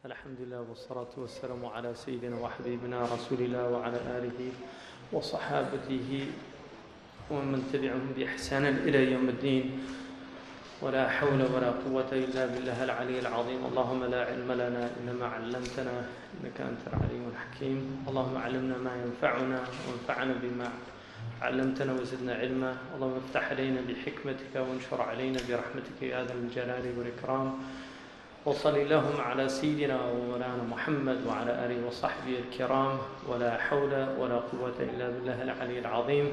الحمد لله والصلاة والسلام على سيدنا وحبيبنا رسول الله وعلى آله وصحابته ومن تبعهم بإحسان إلى يوم الدين. ولا حول ولا قوة إلا بالله العلي العظيم. اللهم لا علم لنا إلا ما علمتنا إنك أنت العليم الحكيم. اللهم علمنا ما ينفعنا وانفعنا بما علمتنا وزدنا علما. اللهم افتح علينا بحكمتك وانشر علينا برحمتك يا ذا الجلال والإكرام. وصل اللهم على سيدنا ومولانا محمد وعلى آله وصحبه الكرام. ولا حول ولا قوة إلا بالله العلي العظيم.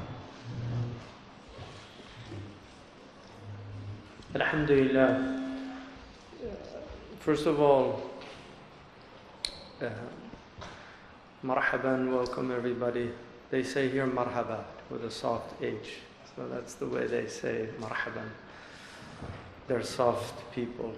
Alhamdulillah. First of all, marhaban, welcome everybody. They say here marhaba with a soft H. So that's the way they say marhaban. They're soft people.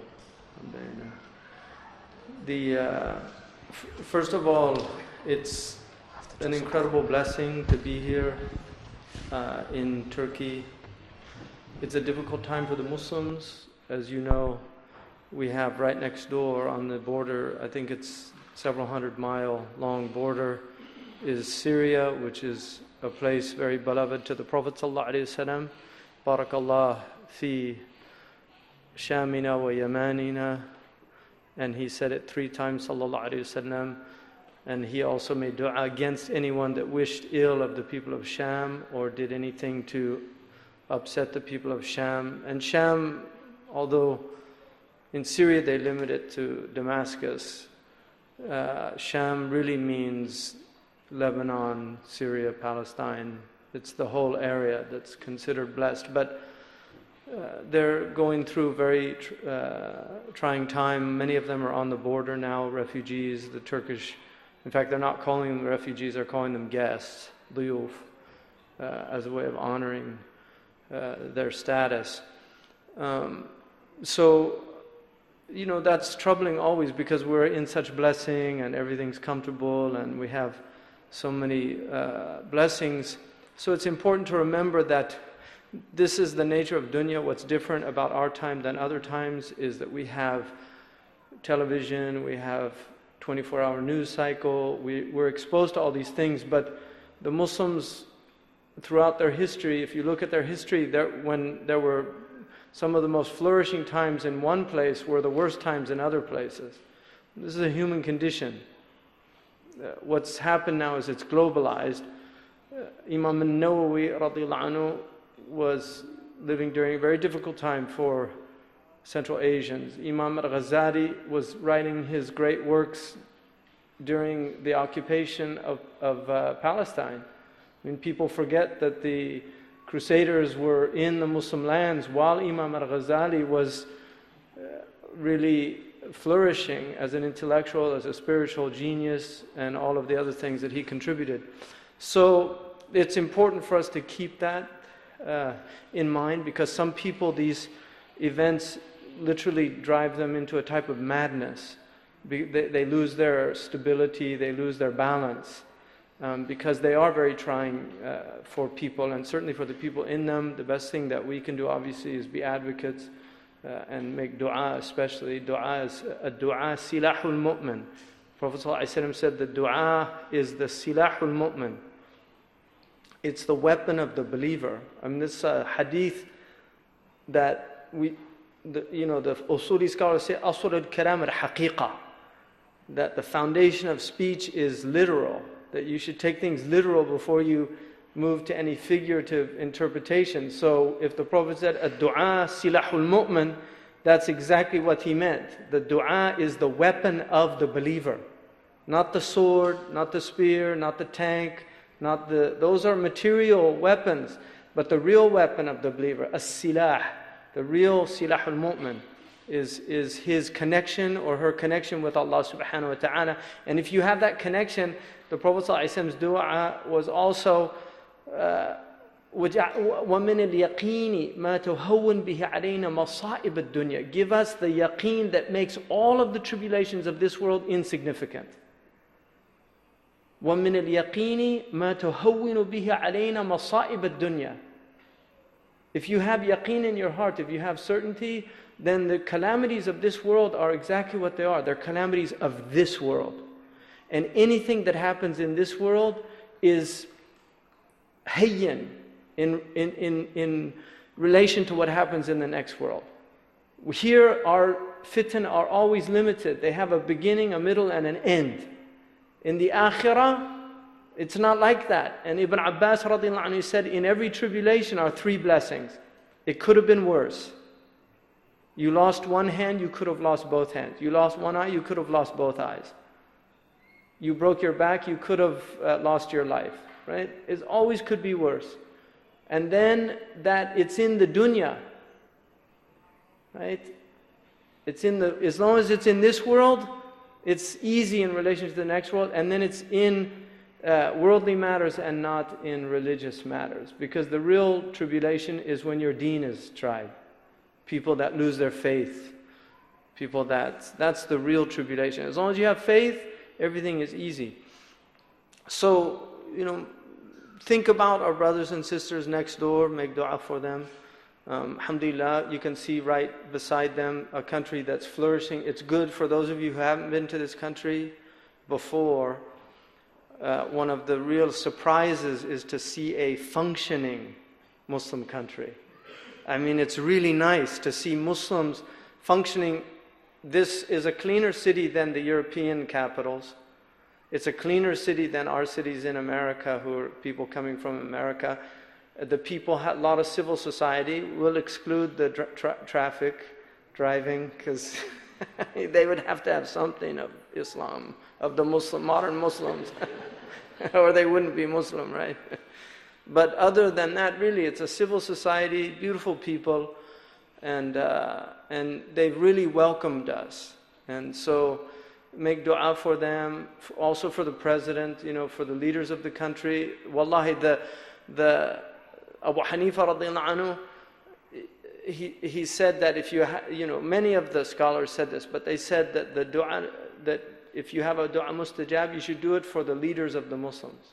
First of all, it's an incredible blessing to be here in Turkey. It's a difficult time for the Muslims. As you know, we have right next door on the border, I think it's several 100-mile long border, is Syria, which is a place very beloved to the Prophet ﷺ. Barakallah fi Shamina wa Yamanina. And he said it 3 times, sallallahu alayhi wasallam. And he also made dua against anyone that wished ill of the people of Sham or did anything to upset the people of Sham. And Sham, although in Syria they limit it to Damascus, Sham really means Lebanon, Syria, Palestine. It's the whole area that's considered blessed. But they're going through a very trying time. Many of them are on the border now, refugees, the Turkish. In fact, they're not calling them refugees, they're calling them guests, duyuf, as a way of honoring their status. So, you know, that's troubling always because we're in such blessing and everything's comfortable and we have so many blessings. So it's important to remember that this is the nature of dunya. What's different about our time than other times is that we have television, we have 24-hour news cycle, we're exposed to all these things, but the Muslims throughout their history, if you look at their history, when there were some of the most flourishing times in one place were the worst times in other places. This is a human condition. What's happened now is it's globalized. Imam al-Nawawi radiyallahu anhu was living during a very difficult time for Central Asians. Imam al-Ghazali was writing his great works during the occupation of Palestine. I mean, people forget that the Crusaders were in the Muslim lands while Imam al-Ghazali was really flourishing as an intellectual, as a spiritual genius, and all of the other things that he contributed. So it's important for us to keep that in mind, because some people, these events literally drive them into a type of madness. They lose their stability, they lose their balance. Because they are very trying for people, and certainly for the people in them. The best thing that we can do, obviously, is be advocates and make dua, especially. Dua is dua silahul mu'min. Prophet ﷺ said that dua is the silahul mu'min. It's the weapon of the believer. I mean, this hadith that the usuli scholars say, asl al-kalam al-haqiqa, that the foundation of speech is literal. That you should take things literal before you move to any figurative interpretation. So if the Prophet said, ad-du'a silahul mu'min, that's exactly what he meant. The dua is the weapon of the believer. Not the sword, not the spear, not the tank, those are material weapons. But the real weapon of the believer, as-silah, the real silahul mu'min, is his connection or her connection with Allah subhanahu wa ta'ala. And if you have that connection, the Prophet ﷺ's dua was also وَمِنَ الْيَقِينِ مَا تُهَوِّنْ بِهِ عَلَيْنَا مَصَائِبَ الدُّنْيَا. Give us the yaqeen that makes all of the tribulations of this world insignificant. وَمِنَ الْيَقِينِ مَا تُهَوِّنُ بِهِ عَلَيْنَا مَصَائِبَ الدُّنْيَا. If you have yaqeen in your heart, if you have certainty, then the calamities of this world are exactly what they are. They're calamities of this world. And anything that happens in this world is hayyan in relation to what happens in the next world. Here, our fitan are always limited. They have a beginning, a middle, and an end. In the akhirah, it's not like that. And Ibn Abbas radiallahu anhu said, in every tribulation are 3 blessings. It could have been worse. You lost one hand, you could have lost both hands. You lost one eye, you could have lost both eyes. You broke your back, you could have lost your life. Right? It always could be worse. And then that it's in the dunya. Right? As long as it's in this world, it's easy in relation to the next world, and then it's in worldly matters and not in religious matters. Because the real tribulation is when your deen is tried. People that lose their faith. That's the real tribulation. As long as you have faith, everything is easy. So, think about our brothers and sisters next door, make dua for them. Alhamdulillah, you can see right beside them a country that's flourishing. It's good for those of you who haven't been to this country before. One of the real surprises is to see a functioning Muslim country. I mean, it's really nice to see Muslims functioning. This is a cleaner city than the European capitals. It's a cleaner city than our cities in America, who are people coming from America. The people have a lot of civil society. We'll exclude the traffic driving, because they would have to have something of Islam, of the modern Muslims, or they wouldn't be Muslim, right? But other than that, really, it's a civil society, beautiful people, and they've really welcomed us. And so, make dua for them, also for the president, for the leaders of the country. Wallahi, the Abu Hanifa radiallahu anhu, he said that if many of the scholars said this, but they said that the dua, that if you have a dua mustajab, you should do it for the leaders of the Muslims.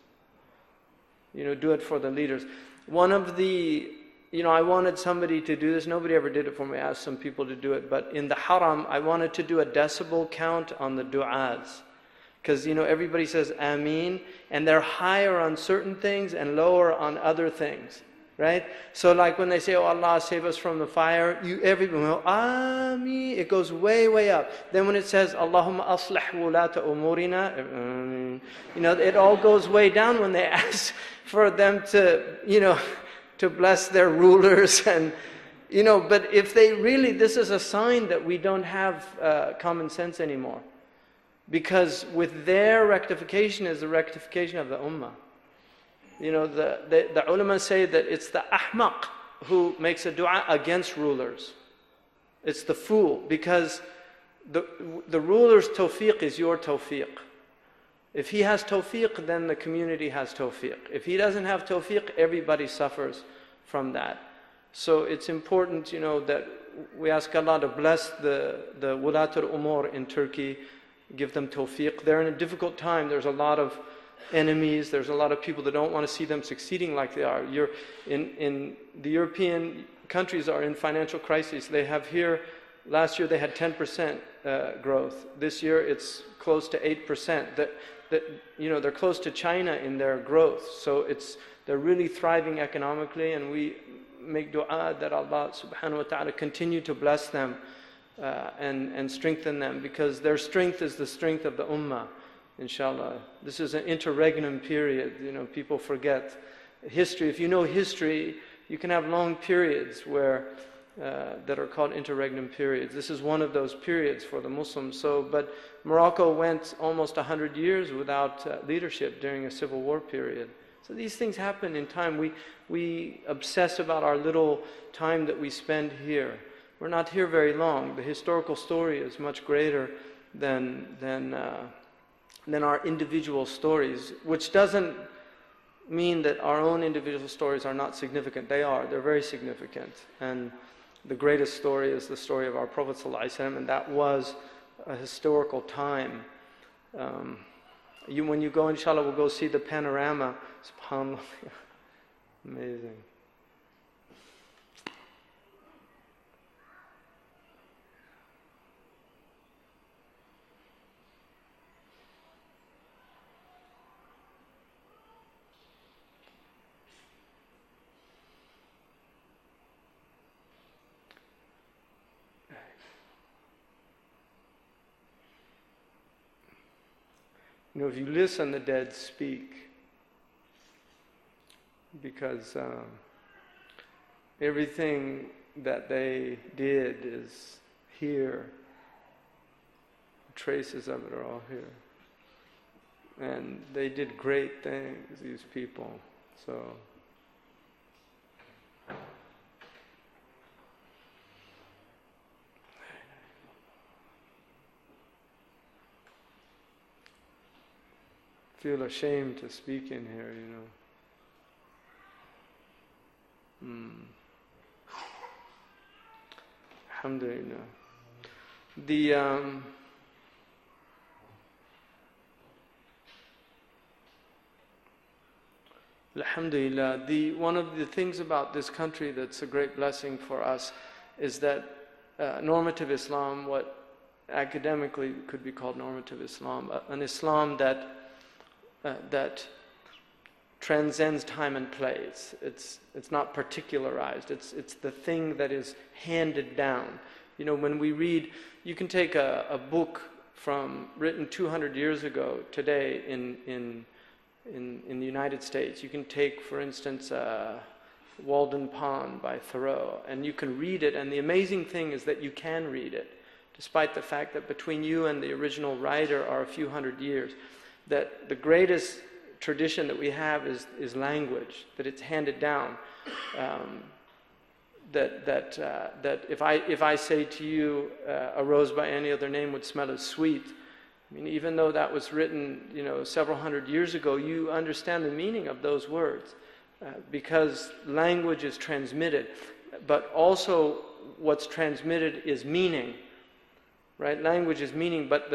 Do it for the leaders. One of the, I wanted somebody to do this. Nobody ever did it for me. I asked some people to do it. But in the haram, I wanted to do a decibel count on the du'as. Because, everybody says Ameen, and they're higher on certain things and lower on other things. Right? So like when they say, oh Allah, save us from the fire, everyone will, Ameen. It goes way, way up. Then when it says, Allahumma aslih wulata umurina, it all goes way down when they ask for them to, to bless their rulers. And, but if they really, this is a sign that we don't have common sense anymore. Because with their rectification is the rectification of the ummah. The ulama say that it's the ahmaq who makes a dua against rulers. It's the fool, because the ruler's tawfiq is your tawfiq. If he has tawfiq, then the community has tawfiq. If he doesn't have tawfiq, everybody suffers from that. So it's important, that we ask Allah to bless the wulatul umur in Turkey, give them tawfiq. They're in a difficult time. There's a lot of enemies. There's a lot of people that don't want to see them succeeding like they are. In the European countries are in financial crises. They have here, last year they had 10% growth. This year it's close to 8%. They're close to China in their growth. So they're really thriving economically, and we make dua that Allah subhanahu wa ta'ala continue to bless them and strengthen them, because their strength is the strength of the ummah. Inshallah. This is an interregnum period. People forget history. If you know history, you can have long periods that are called interregnum periods. This is one of those periods for the Muslims. But Morocco went almost 100 years without leadership during a civil war period. So these things happen in time. We obsess about our little time that we spend here. We're not here very long. The historical story is much greater than our individual stories, which doesn't mean that our own individual stories are not significant. They are. They're very significant. And the greatest story is the story of our Prophet ﷺ, and that was a historical time. When you go, inshallah, we'll go see the panorama. SubhanAllah. Amazing. if you listen, the dead speak. Because everything that they did is here. Traces of it are all here. And they did great things, these people. So feel ashamed to speak in here, Alhamdulillah. Alhamdulillah, one of the things about this country that's a great blessing for us is that normative Islam, what academically could be called normative Islam, an Islam that transcends time and place. It's not particularized. It's the thing that is handed down. When we read, you can take a book written 200 years ago today in the United States. You can take, for instance, Walden Pond by Thoreau, and you can read it, and the amazing thing is that you can read it, despite the fact that between you and the original writer are a few hundred years. That the greatest tradition that we have is language, that it's handed down. That if I say to you, a rose by any other name would smell as sweet, even though that was written, several hundred years ago, you understand the meaning of those words because language is transmitted, but also what's transmitted is meaning, right? Language is meaning, but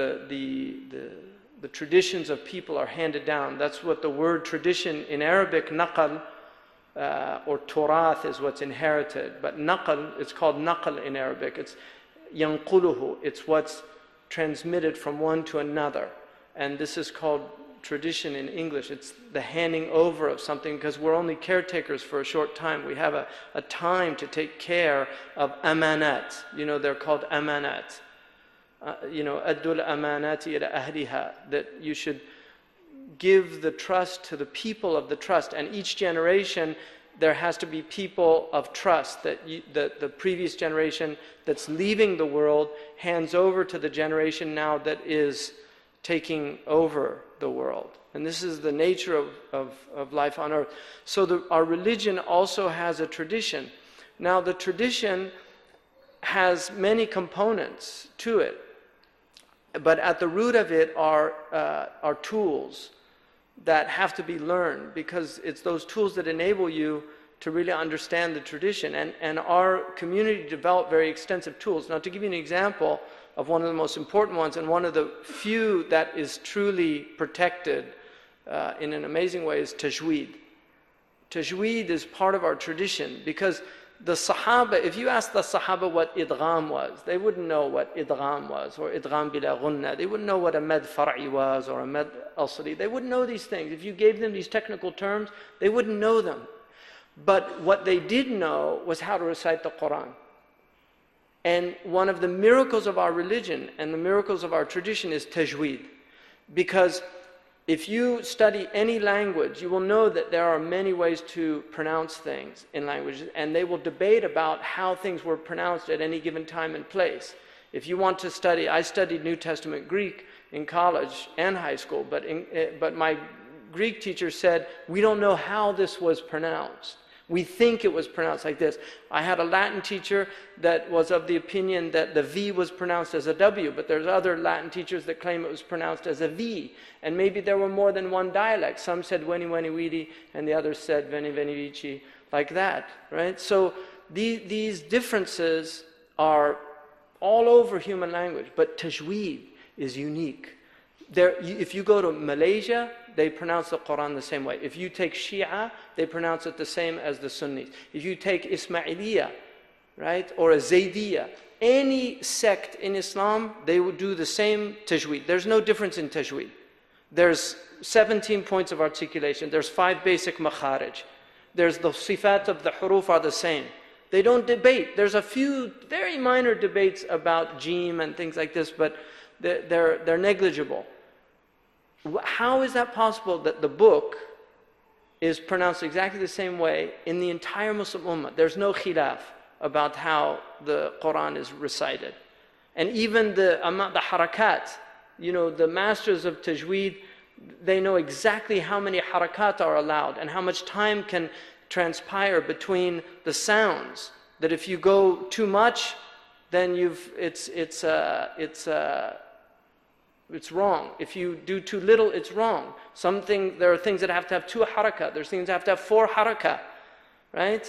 the traditions of people are handed down. That's what the word tradition in Arabic, naqal, or turath is what's inherited. But naqal, it's called naqal in Arabic. It's yanquluhu. It's what's transmitted from one to another. And this is called tradition in English. It's the handing over of something, because we're only caretakers for a short time. We have a time to take care of amanat. They're called amanat. Addul amanati ila ahliha, that you should give the trust to the people of the trust. And each generation, there has to be people of trust that the previous generation that's leaving the world hands over to the generation now that is taking over the world. And this is the nature of life on earth. So our religion also has a tradition. Now the tradition has many components to it. But at the root of it are tools that have to be learned, because it's those tools that enable you to really understand the tradition. And our community developed very extensive tools. Now, to give you an example of one of the most important ones, and one of the few that is truly protected in an amazing way, is tajweed. Tajweed is part of our tradition, because the Sahaba, if you ask the Sahaba what idgham was, they wouldn't know what idgham was, or idgham bila ghunna. They wouldn't know what a mad far'i was, or a mad asli. They wouldn't know these things. If you gave them these technical terms, they wouldn't know them. But what they did know was how to recite the Quran. And one of the miracles of our religion and the miracles of our tradition is tajweed. Because if you study any language, you will know that there are many ways to pronounce things in languages, and they will debate about how things were pronounced at any given time and place. If you want to study, I studied New Testament Greek in college and high school, but my Greek teacher said, we don't know how this was pronounced. We think it was pronounced like this. I had a Latin teacher that was of the opinion that the V was pronounced as a W, but there's other Latin teachers that claim it was pronounced as a V. And maybe there were more than one dialect. Some said weni weni widi, and the others said veni veni vici, like that, right? So these differences are all over human language, but tajweed is unique. If you go to Malaysia, they pronounce the Quran the same way. If you take Shia, they pronounce it the same as the Sunnis. If you take Ismailiyah, right, or a Zaydiyah, any sect in Islam, they would do the same tajweed. There's no difference in tajweed. There's 17 points of articulation. There's 5 basic makharij. There's the sifat of the huruf are the same. They don't debate. There's a few very minor debates about jim and things like this, but they're negligible. How is that possible that the book is pronounced exactly the same way in the entire Muslim Ummah? There's no khilaf about how the Quran is recited. And even the harakat, the masters of tajweed, they know exactly how many harakat are allowed and how much time can transpire between the sounds. That if you go too much, then it's wrong. If you do too little, it's wrong. There are things that have to have 2 harakat. There's things that have to have 4 harakat, right?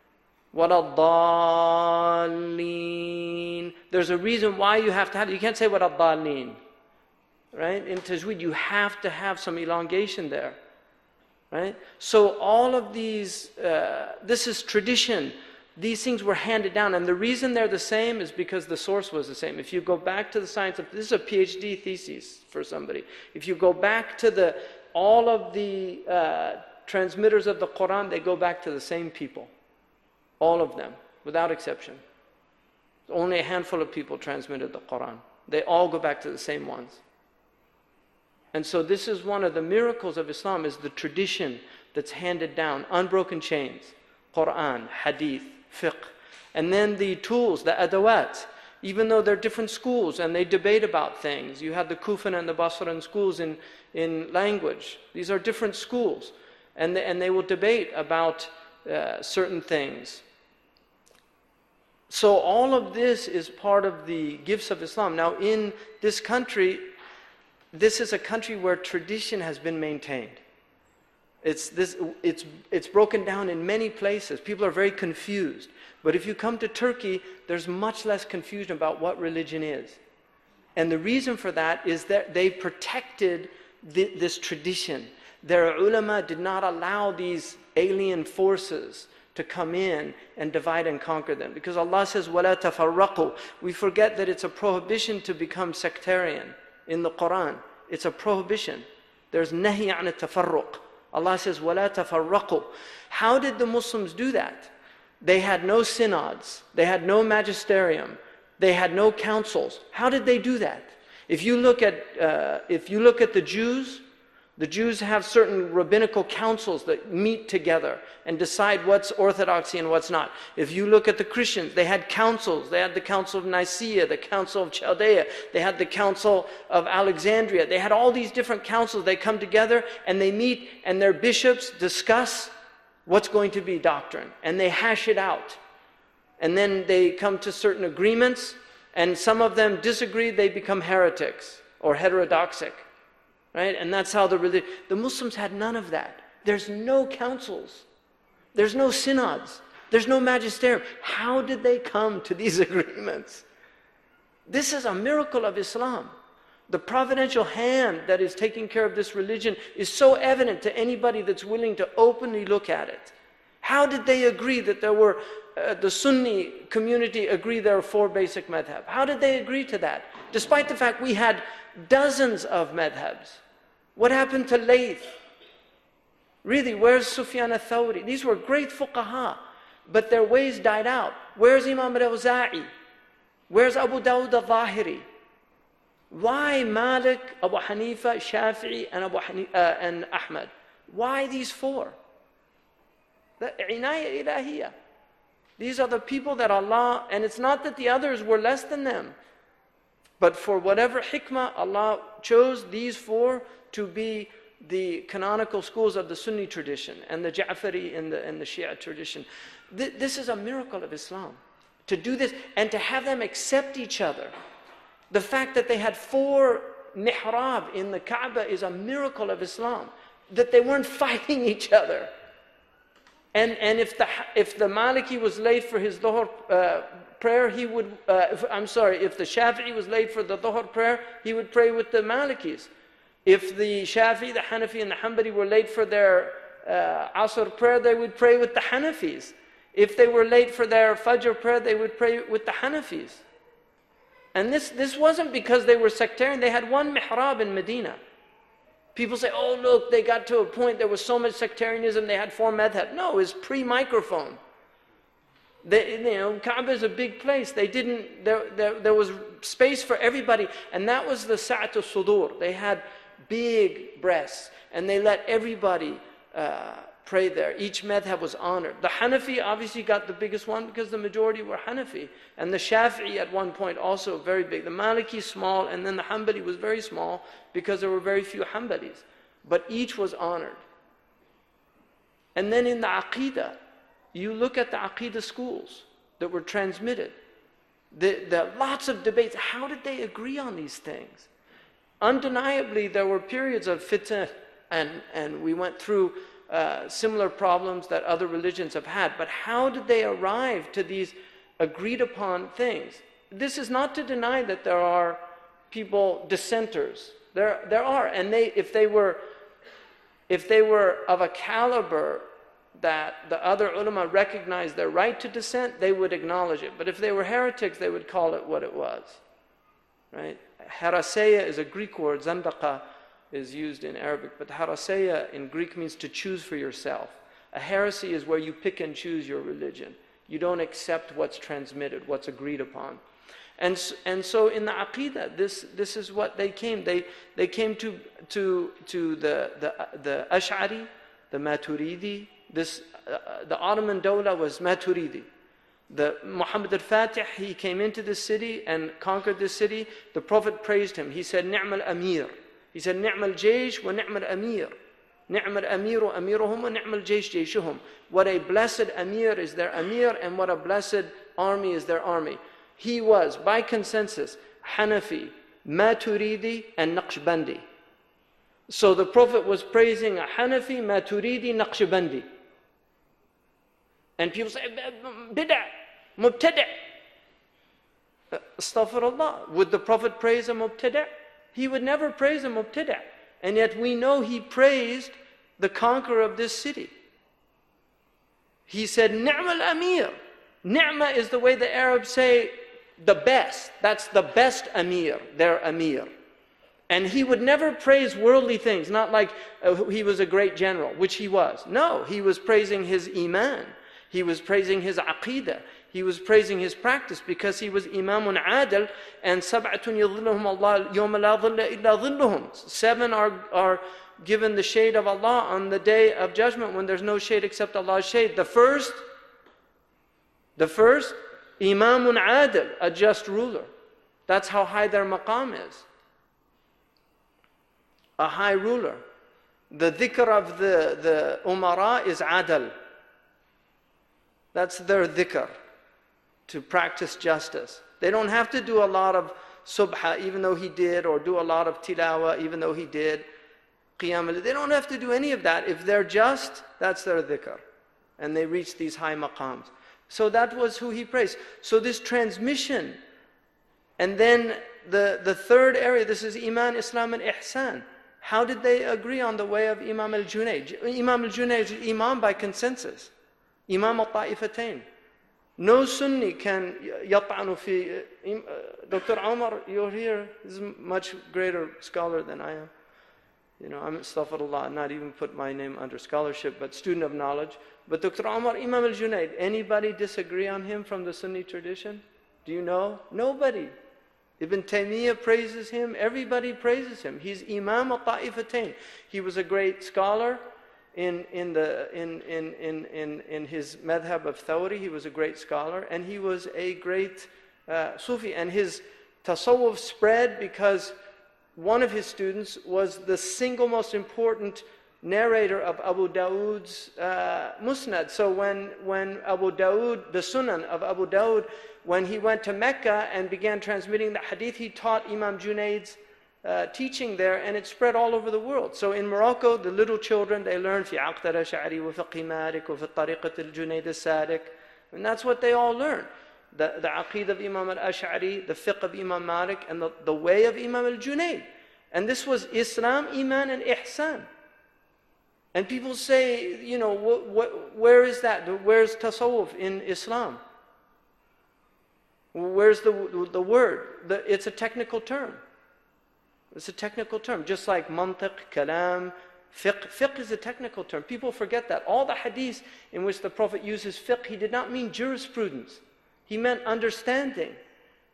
وَلَضَّالِّينَ. There's a reason why you have to have it. You can't say وَلَضَّالِّينَ, right? In tajweed, you have to have some elongation there, right? So all of these, this is tradition. These things were handed down, and the reason they're the same is because the source was the same. If you go back to the science of, this is a PhD thesis for somebody. If you go back to all of the transmitters of the Quran, they go back to the same people. All of them, without exception. Only a handful of people transmitted the Quran. They all go back to the same ones. And so this is one of the miracles of Islam, is the tradition that's handed down, unbroken chains. Quran, hadith, fiqh. And then the tools, the adawat. Even though they're different schools and they debate about things. You have the Kufan and the Basran schools in language. These are different schools. And they will debate about certain things. So all of this is part of the gifts of Islam. Now in this country, this is a country where tradition has been maintained. It's broken down in many places. People are very confused. But if you come to Turkey, there's much less confusion about what religion is. And the reason for that is that they protected this tradition. Their ulama did not allow these alien forces to come in and divide and conquer them. Because Allah says, وَلَا تَفَرَّقُوا. We forget that it's a prohibition to become sectarian in the Quran. It's a prohibition. There's nahi an tafarruq. Allah says, وَلَا تَفَرَّقُوا. How did the Muslims do that? They had no synods. They had no magisterium. They had no councils. How did they do that? If you look at the Jews have certain rabbinical councils that meet together and decide what's orthodoxy and what's not. If you look at the Christians, they had councils. They had the Council of Nicaea, the Council of Chaldea, they had the Council of Alexandria. They had all these different councils. They come together and they meet, and their bishops discuss what's going to be doctrine, and they hash it out. And then they come to certain agreements, and some of them disagree, they become heretics or heterodoxic. Right? And that's how the Muslims had none of that. There's no councils. There's no synods. There's no magisterium. How did they come to these agreements? This is a miracle of Islam. The providential hand that is taking care of this religion is so evident to anybody that's willing to openly look at it. How did they agree that there were, the Sunni community agree there are 4 basic madhab? How did they agree to that? Despite the fact we had dozens of madhabs. What happened to Layth? Really, where's Sufyan al-Thawri? These were great fuqaha, but their ways died out. Where's Imam al-Awza'i? Where's Abu Dawud al-Zahiri? Why Malik, Abu Hanifa, Shafi'i, and Ahmad? Why these 4? The inaya ilahiyah. These are the people that Allah, and it's not that the others were less than them, but for whatever hikmah, Allah chose these 4 to be the canonical schools of the Sunni tradition and the Ja'fari and the Shia tradition. This is a miracle of Islam. To do this and to have them accept each other. The fact that they had 4 mihrab in the Kaaba is a miracle of Islam. That they weren't fighting each other. And if the Maliki was late for his Dhuhr prayer, he would, if the Shafi'i was late for the Dhuhr prayer, he would pray with the Malikis. If the Shafi'i, the Hanafi, and the Hanbali were late for their Asr prayer, they would pray with the Hanafis. If they were late for their Fajr prayer, they would pray with the Hanafis. And this wasn't because they were sectarian. They had 1 mihrab in Medina. People say, oh look, they got to a point, there was so much sectarianism, they had 4 madhab. No, it's pre-microphone. Kaaba is a big place. There was space for everybody, and that was the sa'at al-sudur. They had big breasts, and they let everybody pray there. Each madhab was honored. The Hanafi obviously got the biggest one because the majority were Hanafi. And the Shafi'i at one point also very big. The Maliki small, and then the Hanbali was very small because there were very few Hanbalis. But each was honored. And then in the Aqidah, you look at the Aqidah schools that were transmitted. The lots of debates. How did they agree on these things? Undeniably, there were periods of fitna, and we went through similar problems that other religions have had. But how did they arrive to these agreed upon things? This is not to deny that there are people, dissenters. There are, and if they were of a caliber that the other ulama recognized their right to dissent, they would acknowledge it. But if they were heretics, they would call it what it was. Right? Haraseya is a Greek word. Zandaqa is used in Arabic, but haraseya in Greek means to choose for yourself. A heresy is where you pick and choose your religion. You don't accept what's transmitted, what's agreed upon. And so in the Aqidah, this is what they came. They came to the Ash'ari, the Maturidi. The Ottoman Dawla was Maturidi. The Muhammad al-Fatih, he came into this city and conquered this city. The Prophet praised him. He said, Ni'mal Amir. He said, Ni'mal Jaysh wa Ni'mal Amir. Ni'mal Amiru Amiruhum wa Ni'mal Jaysh Jayshuhum. What a blessed Amir is their Amir, and what a blessed army is their army. He was, by consensus, Hanafi, Maturidi, and Naqshbandi. So the Prophet was praising a Hanafi, Maturidi, Naqshbandi. And people say, Bid'ah, Mubtada'. Astaghfirullah. Would the Prophet praise a Mubtada'? He would never praise a Mubtada'. And yet we know he praised the conqueror of this city. He said, Ni'mal Amir. Ni'ma is the way the Arabs say the best. That's the best Amir, their Amir. And he would never praise worldly things, not like he was a great general, which he was. No, he was praising his Iman. He was praising his Aqidah. He was praising his practice because he was Imamun Adil, and Sab'atun yadhilluhum Allah yawma la dhilla illa dhilluhum. 7 are given the shade of Allah on the day of judgment when there's no shade except Allah's shade. The first, Imamun Adil, a just ruler. That's how high their maqam is. A high ruler. The dhikr of the umara is adal. That's their dhikr, to practice justice. They don't have to do a lot of subha, even though he did, or do a lot of tilawa, even though he did. Qiyam, they don't have to do any of that. If they're just, that's their dhikr. And they reach these high maqams. So that was who he praised. So this transmission. And then the third area, this is Iman, Islam, and Ihsan. How did they agree on the way of Imam al-Junayd? Imam al-Junayd is Imam by consensus. Imam al-Ta'ifatain. No Sunni can yat'anu fi. Dr. Omar, you're here, is a much greater scholar than I am. I'm astaghfirullah, not even put my name under scholarship, but student of knowledge. But Dr. Omar, Imam al-Junayd, anybody disagree on him from the Sunni tradition? Do you know? Nobody. Ibn Taymiyyah praises him. Everybody praises him. He's Imam al-Ta'ifatain. He was a great scholar in his madhab of Thawri. He was a great scholar, and he was a great Sufi. And his tasawwuf spread because one of his students was the single most important narrator of Abu Dawood's Musnad. So when Abu Dawood, the Sunan of Abu Dawood, when he went to Mecca and began transmitting the hadith, he taught Imam Junayd's teaching there, and it spread all over the world. So in Morocco, the little children, they learn fi aqd al-Ash'ari wa fiqh Malik wa fi tariqat al-Junayd al-Sadiq. And that's what they all learn. The aqid of Imam al-Ash'ari, the fiqh of Imam Malik, and the way of Imam al-Junayd. And this was Islam, Iman, and Ihsan. And people say, where is that? Where's tasawwuf in Islam? Where's the word? It's a technical term. It's a technical term. Just like mantiq, kalam, fiqh. Fiqh is a technical term. People forget that. All the hadiths in which the Prophet uses fiqh, he did not mean jurisprudence. He meant understanding.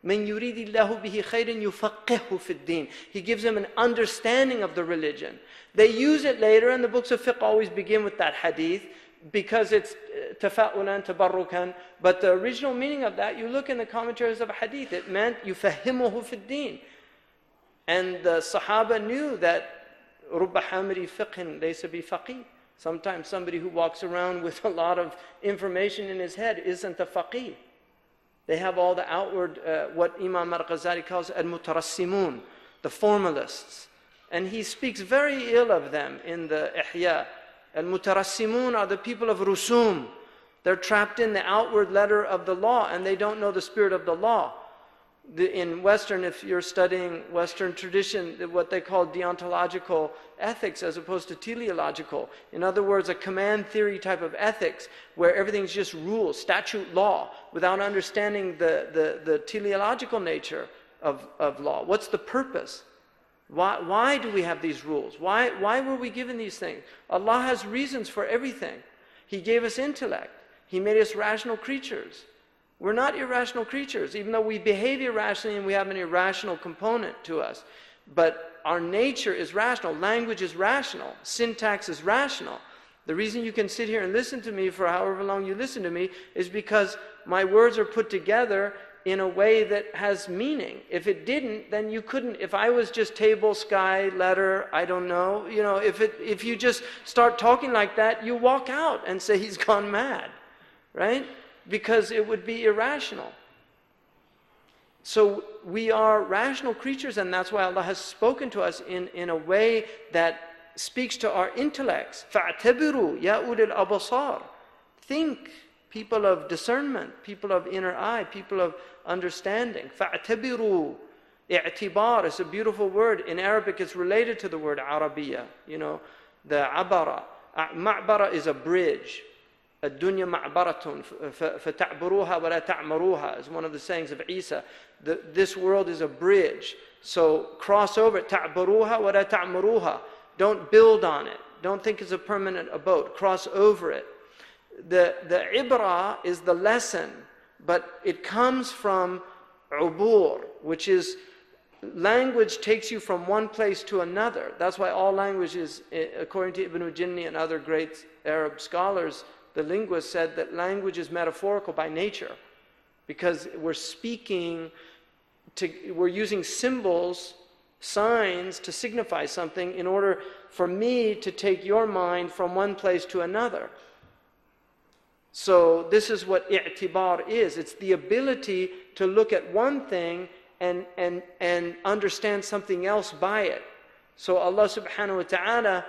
مَنْ يُرِيدِ اللَّهُ بِهِ خَيْرٍ يُفَقِّهُ فِي الدِّينِ. He gives them an understanding of the religion. They use it later, and the books of fiqh always begin with that hadith, because it's tafa'ulan, tabarrukan. But the original meaning of that, you look in the commentaries of a hadith, it meant يُفَهِّمُهُ فِي الدِّينِ. And the Sahaba knew that رُبَّ حَامِرِ فِقْهٍ لَيْسَ بِفَقِيهٍ. Sometimes somebody who walks around with a lot of information in his head isn't a faqih. They have all the outward, what Imam al-Ghazali calls al-mutarassimun, the formalists. And he speaks very ill of them in the Ihya. Al-mutarassimun are the people of rusum. They're trapped in the outward letter of the law, and they don't know the spirit of the law. In Western, if you're studying Western tradition, what they call deontological ethics as opposed to teleological. In other words, a command theory type of ethics where everything's just rules, statute law, without understanding the teleological nature of law. What's the purpose? Why do we have these rules? Why were we given these things? Allah has reasons for everything. He gave us intellect. He made us rational creatures. We're not irrational creatures, even though we behave irrationally and we have an irrational component to us. But our nature is rational. Language is rational. Syntax is rational. The reason you can sit here and listen to me for however long you listen to me is because my words are put together in a way that has meaning. If it didn't, then you couldn't. If I was just table, sky, letter, I don't know. If you just start talking like that, you walk out and say he's gone mad, right? Because it would be irrational. So we are rational creatures, and that's why Allah has spoken to us in a way that speaks to our intellects. فَاعْتَبِرُوا يَا أُولِي الْأَبْصَارِ. Think, people of discernment, people of inner eye, people of understanding. فَاعْتَبِرُوا. I'tibar is a beautiful word. In Arabic, it's related to the word Arabiya. The abara. Ma'bara is a bridge. الدنيا معبرة فتعبروها ولا تعمروها is one of the sayings of Isa. This world is a bridge, so cross over it. تعبروها ولا تعمروها. Don't build on it. Don't think it's a permanent abode. Cross over it. The ibra is the lesson, but it comes from ubur, which is language takes you from one place to another. That's why all language is, according to Ibn Jinni and other great Arab scholars, the linguist said that language is metaphorical by nature, because we're using symbols, signs to signify something in order for me to take your mind from one place to another. So this is what i'tibar is. It's the ability to look at one thing and understand something else by it. So Allah subhanahu wa ta'ala,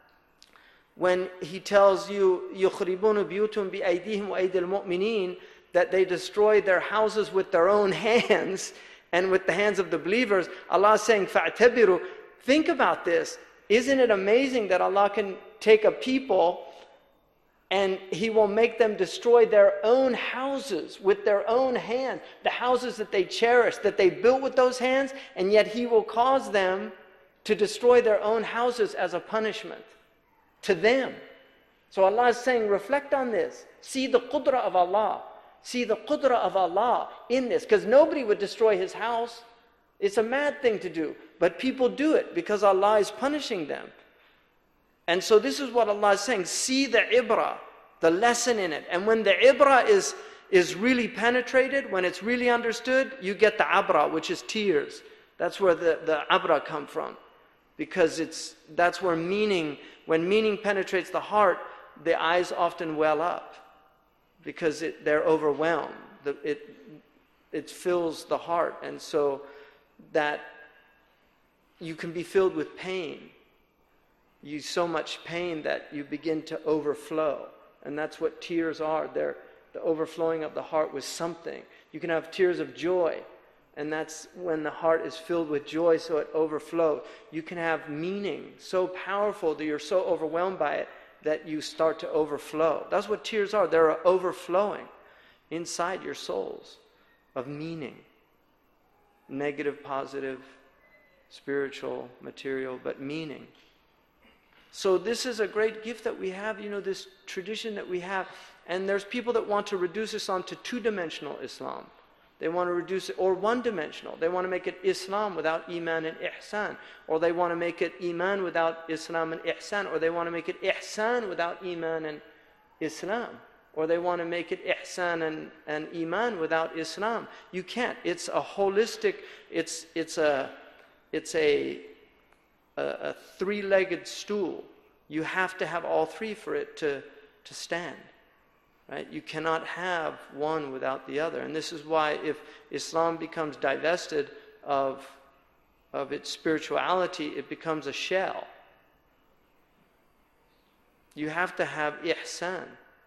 when He tells you, يُخْرِبُونَ بِيُوتُهُمْ بِأَيْدِيهِمْ وَأَيْدِي الْمُؤْمِنِينَ, that they destroy their houses with their own hands and with the hands of the believers, Allah is saying, فَاعْتَبِرُوا. Think about this. Isn't it amazing that Allah can take a people and He will make them destroy their own houses with their own hands, the houses that they cherish, that they built with those hands, and yet He will cause them to destroy their own houses as a punishment to them. So Allah is saying, reflect on this. See the qudra of Allah. See the qudra of Allah in this. Because nobody would destroy his house. It's a mad thing to do. But people do it because Allah is punishing them. And so this is what Allah is saying. See the ibra, the lesson in it. And when the ibra is really penetrated, when it's really understood, you get the abra, which is tears. That's where the abra come from. Because that's where when meaning penetrates the heart, the eyes often well up. Because they're overwhelmed. It fills the heart. And so that you can be filled with pain. So much pain that you begin to overflow. And that's what tears are. They're the overflowing of the heart with something. You can have tears of joy. And that's when the heart is filled with joy, so it overflows. You can have meaning so powerful that you're so overwhelmed by it that you start to overflow. That's what tears are. They're overflowing inside your souls of meaning. Negative, positive, spiritual, material, but meaning. So this is a great gift that we have, this tradition that we have. And there's people that want to reduce Islam to two-dimensional Islam. They want to reduce it, or one-dimensional. They want to make it Islam without Iman and Ihsan. Or they want to make it Iman without Islam and Ihsan. Or they want to make it Ihsan without Iman and Islam. Or they want to make it Ihsan and Iman without Islam. You can't. It's a holistic, it's a three-legged stool. You have to have all three for it to stand. Right? You cannot have one without the other. And this is why if Islam becomes divested of its spirituality, it becomes a shell. You have to have ihsan.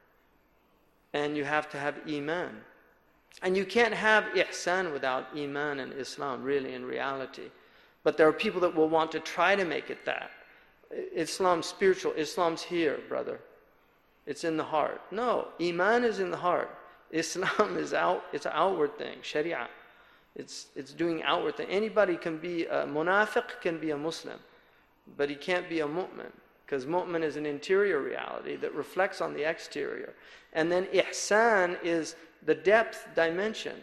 And you have to have iman. And you can't have ihsan without iman and Islam, really, in reality. But there are people that will want to try to make it that. Islam's spiritual. Islam's here, brother. It's in the heart. No, Iman is in the heart. Islam is out. It's an outward thing. Sharia. It's doing outward thing. Anybody can be a munafiq, can be a Muslim, but he can't be a mu'min, because mu'min is an interior reality that reflects on the exterior. And then ihsan is the depth dimension.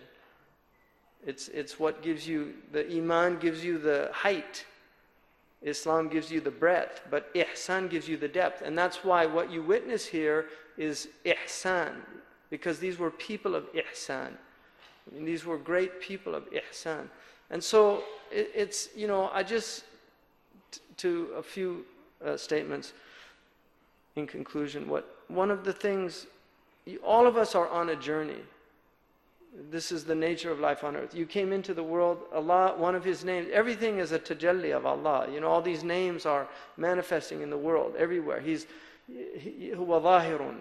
It's what gives you, the Iman gives you the height. Islam gives you the breadth, but ihsan gives you the depth. And that's why what you witness here is ihsan, because these were people of ihsan. I mean, these were great people of ihsan. And so it's, I just, to a few statements in conclusion, one of the things, all of us are on a journey. This is the nature of life on earth. You came into the world, Allah, one of His names, everything is a tajalli of Allah. All these names are manifesting in the world, everywhere. He's huwa dhahirun.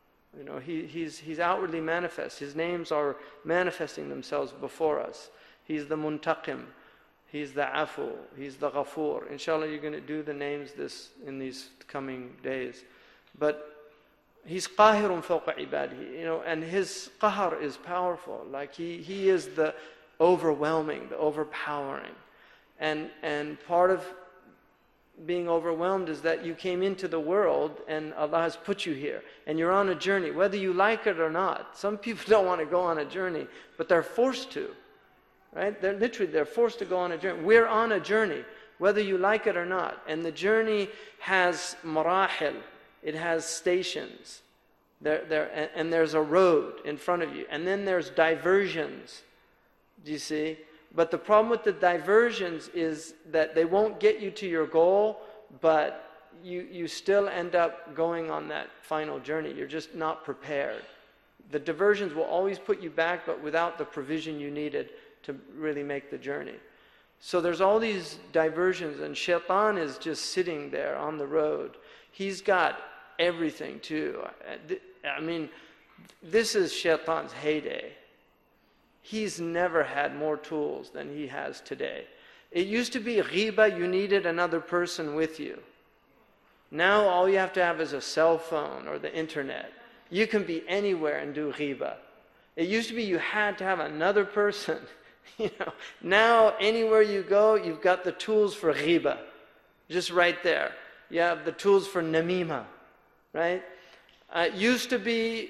He's outwardly manifest. His names are manifesting themselves before us. He's the muntaqim. He's the afu. He's the ghafoor. Inshallah, you're going to do the names in these coming days. But He's qahirun fawqa ibadihi, and His qahar is powerful. Like He is the overwhelming, the overpowering. And part of being overwhelmed is that you came into the world and Allah has put you here. And you're on a journey, whether you like it or not. Some people don't want to go on a journey, but they're forced to. Right? They're forced to go on a journey. We're on a journey, whether you like it or not. And the journey has marahil. It has stations. And there's a road in front of you. And then there's diversions. Do you see? But the problem with the diversions is that they won't get you to your goal, but you still end up going on that final journey. You're just not prepared. The diversions will always put you back, but without the provision you needed to really make the journey. So there's all these diversions, and shaitan is just sitting there on the road. He's got everything too. I mean, this is shaitan's heyday. He's never had more tools than he has today. It used to be ghiba, you needed another person with you. Now all you have to have is a cell phone or the internet. You can be anywhere and do ghiba. It used to be you had to have another person. Now anywhere you go, you've got the tools for ghiba. Just right there. You have the tools for namima. Right? It used to be,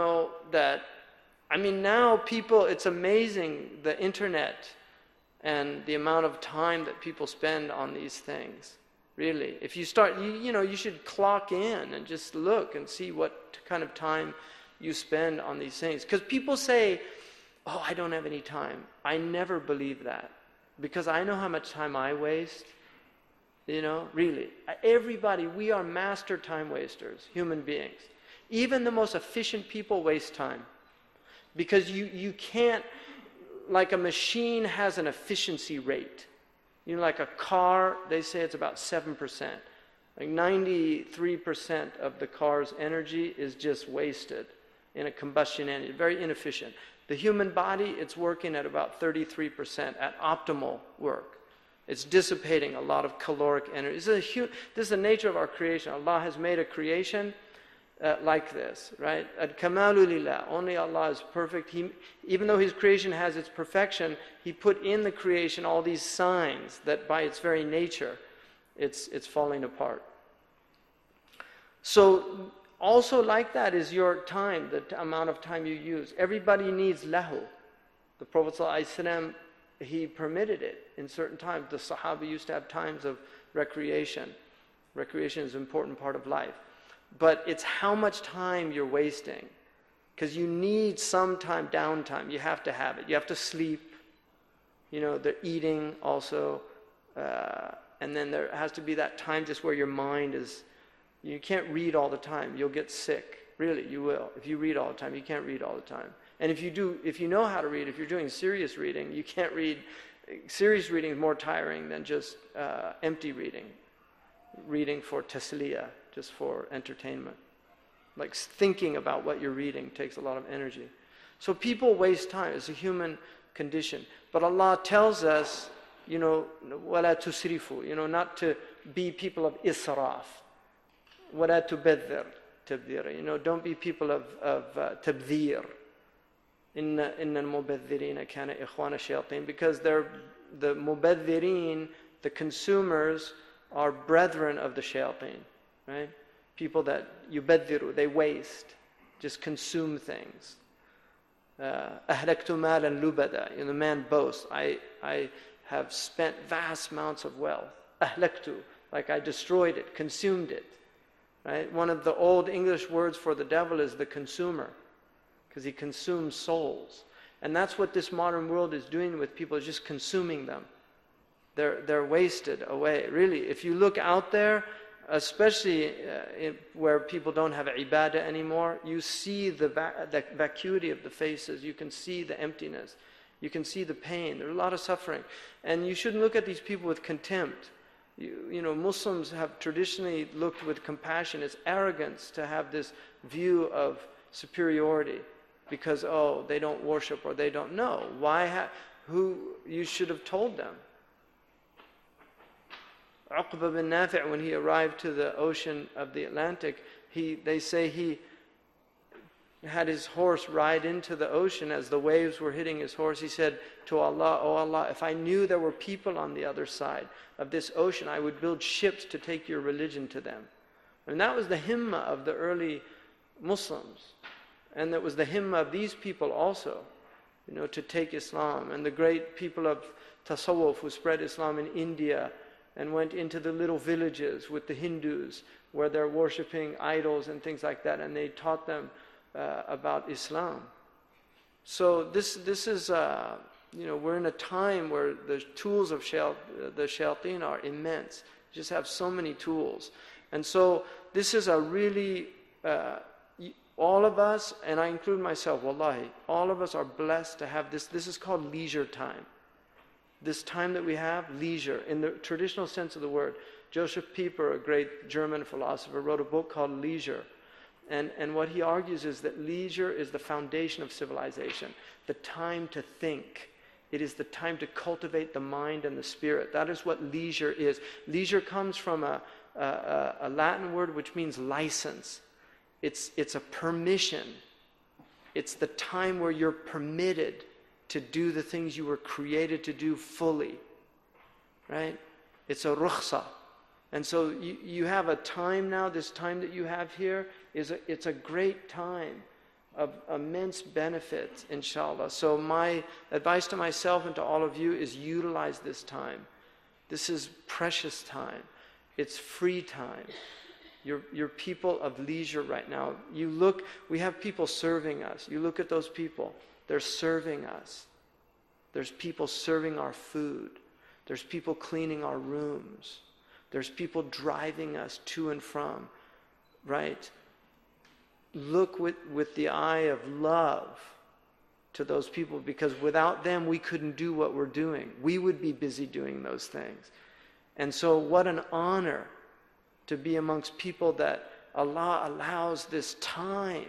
now people, it's amazing, the internet and the amount of time that people spend on these things. Really. If you start, you should clock in and just look and see what kind of time you spend on these things. Because people say, oh, I don't have any time. I never believe that. Because I know how much time I waste. Really. Everybody, we are master time wasters, human beings. Even the most efficient people waste time. Because you can't, like a machine has an efficiency rate. Like a car, they say it's about 7%. Like 93% of the car's energy is just wasted in a combustion engine, very inefficient. The human body, it's working at about 33% at optimal work. It's dissipating a lot of caloric energy. This is the nature of our creation. Allah has made a creation like this, right? Ad-kamalu lillah. Only Allah is perfect. Even though His creation has its perfection, He put in the creation all these signs that by its very nature, it's falling apart. So also like that is your time, the amount of time you use. Everybody needs lahu. The Prophet ﷺ, he permitted it in certain times. The Sahaba used to have times of recreation. Recreation is an important part of life. But it's how much time you're wasting. Because you need some time, downtime. You have to have it. You have to sleep. They're eating also. And then there has to be that time just where your mind is... You can't read all the time. You'll get sick. Really, you will. If you read all the time, you can't read all the time. And if you know how to read, if you're doing serious reading, you can't read. Serious reading is more tiring than just empty reading. Reading for tasliya, just for entertainment. Like thinking about what you're reading takes a lot of energy. So people waste time. It's a human condition. But Allah tells us, وَلَا تُسْرِفُوا, not to be people of israf. وَلَا تُبَذِّرْ تَبْذِيرًا. Don't be people of tabdhir. إِنَّ الْمُبَذِّرِينَ كَانَ إِخْوَانَ الشَّيَاطِينَ. Because the mubadhirin, the consumers, are brethren of the shayateen, right? People that yubadhiru, they waste, just consume things. أَهْلَكْتُ مَالًا لُبَدًا. The man boasts, I have spent vast amounts of wealth. أَهْلَكْتُ, like I destroyed it, consumed it. Right? One of the old English words for the devil is the consumer, because he consumes souls. And that's what this modern world is doing with people, is just consuming them. They're wasted away. Really, if you look out there, especially where people don't have ibadah anymore, you see the vacuity of the faces. You can see the emptiness. You can see the pain. There's a lot of suffering. And you shouldn't look at these people with contempt. Muslims have traditionally looked with compassion. It's arrogance to have this view of superiority because, they don't worship or they don't know. You should have told them. Uqba bin Nafi', when he arrived to the ocean of the Atlantic, they say he had his horse ride into the ocean as the waves were hitting his horse. He said to Allah, "Oh Allah, if I knew there were people on the other side of this ocean, I would build ships to take your religion to them." And that was the himmah of the early Muslims. And that was the himmah of these people also, to take Islam. And the great people of Tasawwuf who spread Islam in India and went into the little villages with the Hindus where they're worshipping idols and things like that, and they taught them about Islam. So this is, we're in a time where the tools of the shayateen are immense. You just have so many tools. And so this is a really, all of us, and I include myself, wallahi, all of us are blessed to have this. This is called leisure time. This time that we have, leisure, in the traditional sense of the word. Joseph Pieper, a great German philosopher, wrote a book called Leisure. And what he argues is that leisure is the foundation of civilization. The time to think. It is the time to cultivate the mind and the spirit. That is what leisure is. Leisure comes from a Latin word which means license. It's a permission. It's the time where you're permitted to do the things you were created to do fully. Right? It's a rukhsa. And so you have a time now, this time that you have here, it's a great time of immense benefit, inshallah. So my advice to myself and to all of you is utilize this time. This is precious time. It's free time. You're people of leisure right now. We have people serving us. You look at those people. They're serving us. There's people serving our food. There's people cleaning our rooms. There's people driving us to and from, right? Look with the eye of love to those people, because without them we couldn't do what we're doing. We would be busy doing those things. And so what an honor to be amongst people that Allah allows this time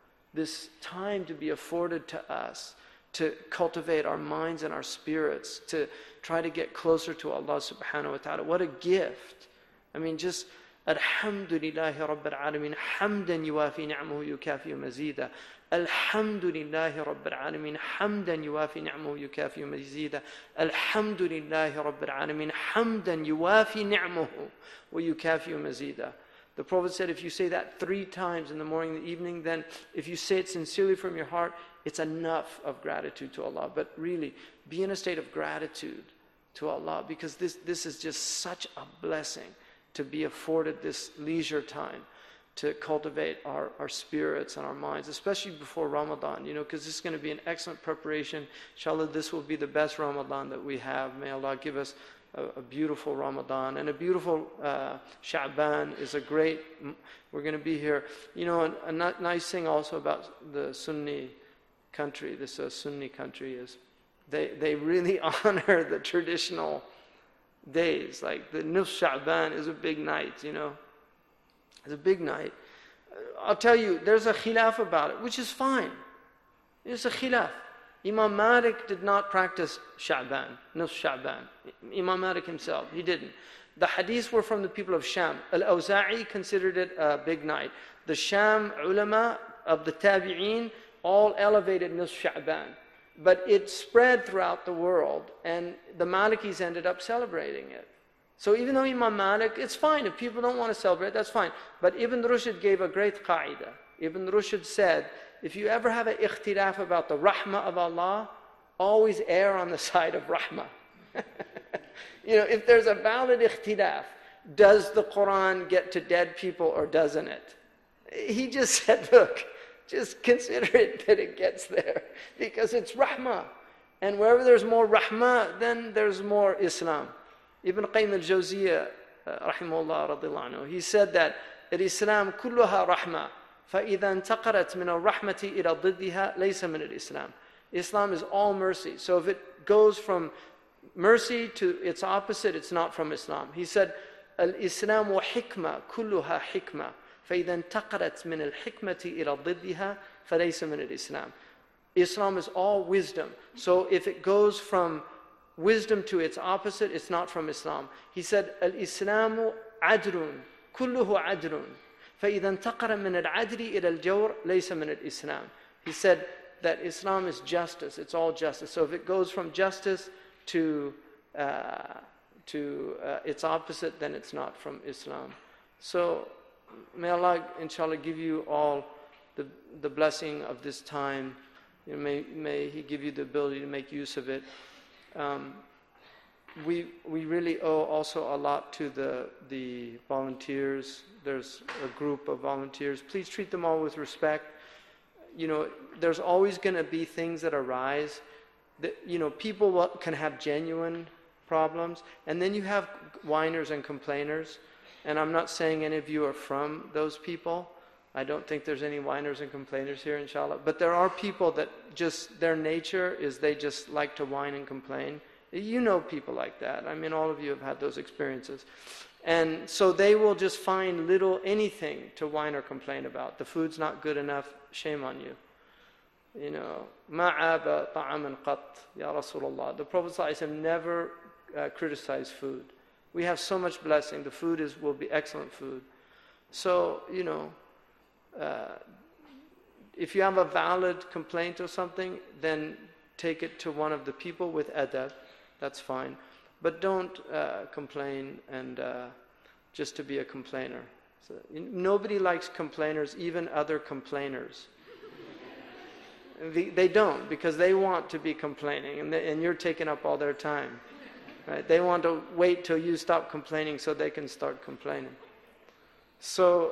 to be afforded to us, to cultivate our minds and our spirits, to try to get closer to Allah subhanahu wa ta'ala. What a gift. I mean, just Alhamdulillahi Rabbil Alameen, hamdan yuwafi ni'amahu yukafi mazida. Alhamdulillahi Rabbil Alameen, hamdan yuwafi ni'amahu yukafi mazida. Alhamdulillahi Rabbil Alameen, hamdan yuwafi ni'amahu wa yukafi mazida. The Prophet said, if you say that 3 times in the morning and the evening, then if you say it sincerely from your heart, it's enough of gratitude to Allah. But really, be in a state of gratitude to Allah, because this is just such a blessing to be afforded this leisure time to cultivate our spirits and our minds, especially before Ramadan, because this is going to be an excellent preparation. Inshallah, this will be the best Ramadan that we have. May Allah give us a beautiful Ramadan, and a beautiful Sha'ban is a great, we're going to be here. A nice thing also about the Sunni country, this Sunni country, is they really honor the traditional days. Like the Nisf Sha'ban is a big night, It's a big night. I'll tell you, there's a khilaf about it, which is fine. It's a khilaf. Imam Malik did not practice Sha'ban, Nisf Sha'ban. Imam Malik himself, he didn't. The hadiths were from the people of Sham. Al-Awza'i considered it a big night. The Sham ulama of the Tabi'een all elevated Nisf Sha'ban. But it spread throughout the world, and the Malikis ended up celebrating it. So even though Imam Malik, it's fine. If people don't want to celebrate, that's fine. But Ibn Rushd gave a great qa'idah. Ibn Rushd said, if you ever have an ikhtilaf about the rahmah of Allah, always err on the side of rahmah. If there's a valid ikhtilaf, does the Quran get to dead people or doesn't it? He just said, look, just consider it that it gets there, because it's rahmah. And wherever there's more rahmah, then there's more Islam. Ibn Qayyim al-Jawziyah, rahimahullah radiyallahu anhu, he said that al-Islam kulluha rahmah, فَإِذَا انْتَقَرَتْ مِنَ الرَّحْمَةِ إِلَى ضِدِّهَا لَيْسَ مِنَ الْإِسْلَامِ. Islam is all mercy. So if it goes from mercy to its opposite, it's not from Islam. He said, al-Islamu hikmah, kulluha hikmah. فَإِذَا انْتَقَرَتْ مِنَ الْحِكْمَةِ إِلَى ضِدِّهَا فَلَيْسَ مِنَ الْإِسْلَامِ. Islam is all wisdom. So if it goes from wisdom to its opposite, it's not from Islam. He said, al-Islamu adrun, kulluhu adrun. فَإِذَا انْتَقَرَ مِنَ الْعَدْلِ إِلَى الْجَوْرِ لَيْسَ مِنَ الْإِسْلَامِ. He said that Islam is justice. It's all justice. So if it goes from justice to its opposite, then it's not from Islam. So may Allah, inshallah, give you all the blessing of this time. May He give you the ability to make use of it. We really owe also a lot to the volunteers. There's a group of volunteers. Please treat them all with respect. There's always going to be things that arise. People can have genuine problems, and then you have whiners and complainers. And I'm not saying any of you are from those people. I don't think there's any whiners and complainers here, inshallah. But there are people that just, their nature is they just like to whine and complain. You know people like that. I mean, all of you have had those experiences. And so they will just find anything to whine or complain about. The food's not good enough, shame on you. مَا عَابَ طَعَامًا قَطْ Ya Rasulullah. The Prophet ﷺ never criticized food. We have so much blessing. The food will be excellent food. So, if you have a valid complaint or something, then take it to one of the people with adab. That's fine. But don't complain and just to be a complainer. So, nobody likes complainers, even other complainers. They don't, because they want to be complaining, and you're taking up all their time. Right? They want to wait till you stop complaining so they can start complaining. So,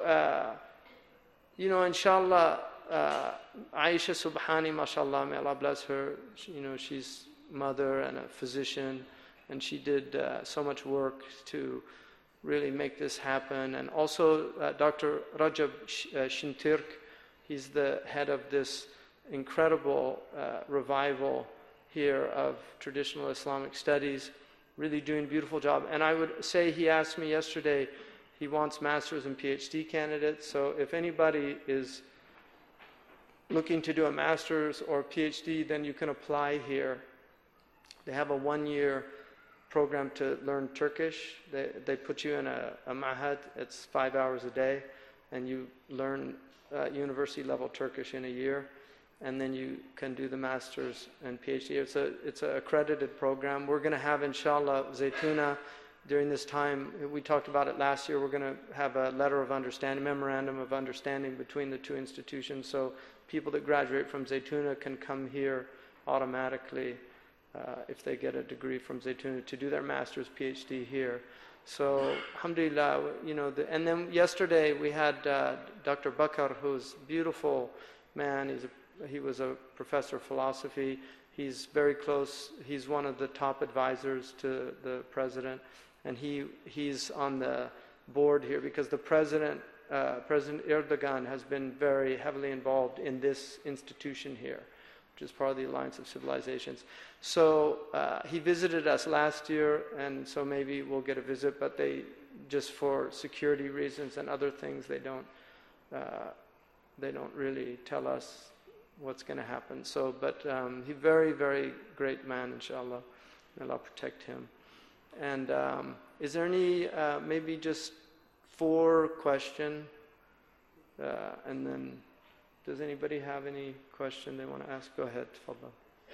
inshallah, Aisha Subhani, mashallah, may Allah bless her, she's mother and a physician, and she did so much work to really make this happen. And also Dr. Rajab Shintirk, he's the head of this incredible revival here of traditional Islamic studies, really doing a beautiful job. And I would say, he asked me yesterday, he wants master's and PhD candidates. So if anybody is looking to do a master's or PhD, then you can apply here. They have a 1-year program to learn Turkish. They put you in a mahad. It's 5 hours a day, and you learn university level Turkish in a year, and then you can do the master's and PhD. It's an accredited program. We're going to have, inshallah, Zaytuna during this time. We talked about it last year. We're going to have a letter of understanding, memorandum of understanding between the two institutions. So people that graduate from Zaytuna can come here automatically if they get a degree from Zaytuna to do their master's PhD here. So alhamdulillah, and then yesterday we had Dr. Bakar, who's a beautiful man. He was a professor of philosophy. He's very close. He's one of the top advisors to the president, and he's on the board here because the President Erdogan has been very heavily involved in this institution here, which is part of the Alliance of Civilizations. So he visited us last year, and so maybe we'll get a visit, but they, just for security reasons and other things, they don't really tell us what's going to happen. So, but he's very, very great man, inshallah. May Allah protect him. And is there any, maybe just 4 questions, and then does anybody have any question they want to ask? Go ahead, Tafadhal.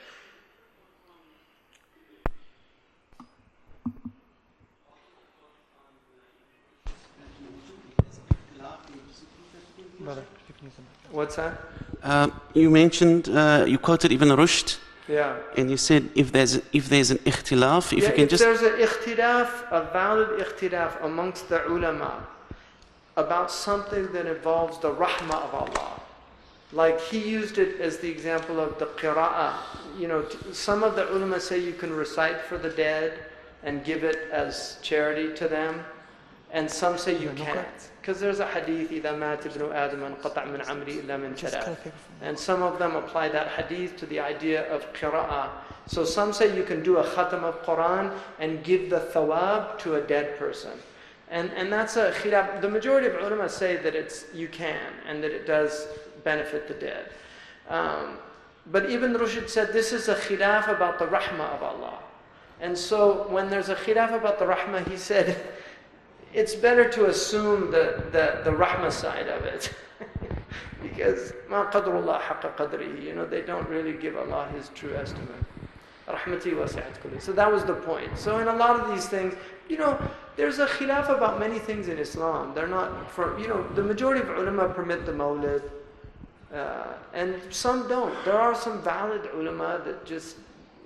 What's that? You mentioned, you quoted Ibn Rushd. Yeah. And you said if there's an ikhtilaf, if there's an ikhtilaf, a valid ikhtilaf amongst the ulama about something that involves the rahmah of Allah. Like he used it as the example of the qira'ah. Some of the ulama say you can recite for the dead and give it as charity to them. And some say you can't. Because there's a hadith, إِذَا مَاتِ ابْنُ آدَمَ انْقَطَعْ مِنْ عَمْرِي إِلَّا مِنْ ثَلَاثٍ. And some of them apply that hadith to the idea of qira'ah. So some say you can do a khatam of Quran and give the thawab to a dead person. And that's a khilaf. The majority of ulama say that you can, and that it does benefit the dead. But Ibn Rushd said this is a khilaf about the rahmah of Allah. And so when there's a khilaf about the rahmah, he said, it's better to assume the rahmah side of it. Because ma qadrullah haqqa qadrihi, they don't really give Allah His true estimate. Rahmati wasi'at kulli. So that was the point. So in a lot of these things, there's a khilaf about many things in Islam. They're not the majority of ulama permit the mawlid, and some don't. There are some valid ulama that just,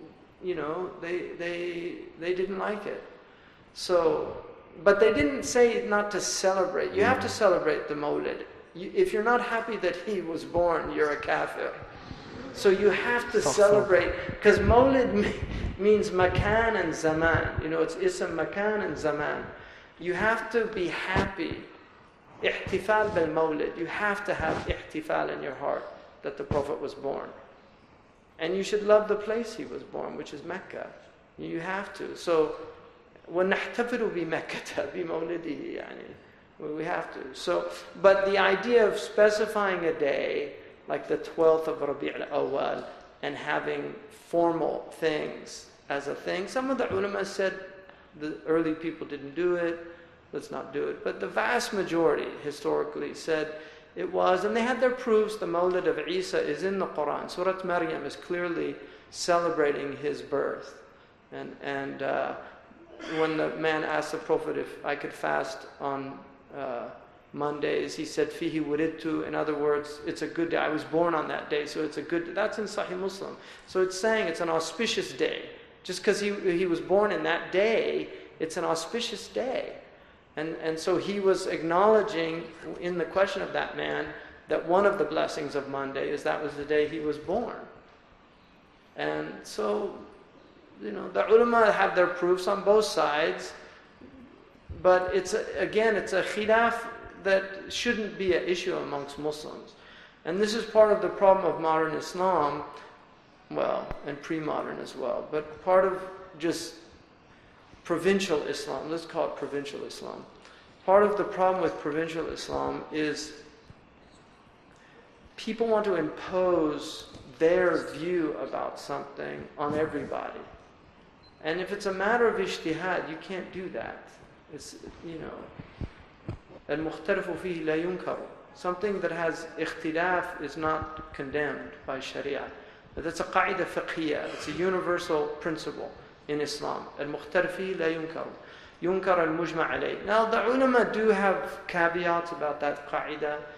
they didn't like it. So, but they didn't say not to celebrate. You have to celebrate the mawlid. If you're not happy that he was born, you're a kafir. So you have to celebrate, because mawlid means makan and zaman. It's ism makan and zaman. You have to be happy. Ihtifal bil mawlid. You have to have ihtifal in your heart that the Prophet was born. And you should love the place he was born, which is Mecca. You have to. So, وَنَحْتَفِلُ بِمَكَّةَ بِمَوْلِدِهِ يعني. We have to. So, but the idea of specifying a day, like the 12th of Rabi' al-Awwal, and having formal things as a thing, some of the ulama said the early people didn't do it, let's not do it. But the vast majority, historically, said it was, and they had their proofs. The Mawlid of Isa is in the Quran. Surah Maryam is clearly celebrating his birth. And when the man asked the Prophet if I could fast on Mondays, he said, Fihi wuridtu. In other words, it's a good day. I was born on that day, so it's a good day. That's in Sahih Muslim. So it's saying it's an auspicious day. Just because he was born in that day, it's an auspicious day. And so he was acknowledging in the question of that man that one of the blessings of Monday is that was the day he was born. And so, the ulama have their proofs on both sides, but it's a khilaf that shouldn't be an issue amongst Muslims. And this is part of the problem of modern Islam, and pre-modern as well, but part of just provincial Islam, let's call it provincial Islam. Part of the problem with provincial Islam is people want to impose their view about something on everybody. And if it's a matter of ijtihad, you can't do that. It's, al-mukhtalifu fihi la yunkaru. Something that has ikhtilaf is not condemned by Sharia. That's a qaida fiqhiyya. It's a universal principle in Islam. Al-mukhtalifu fihi la yunkaru. Yunkar al-mujma' alayh. Now the ulama do have caveats about that qaida.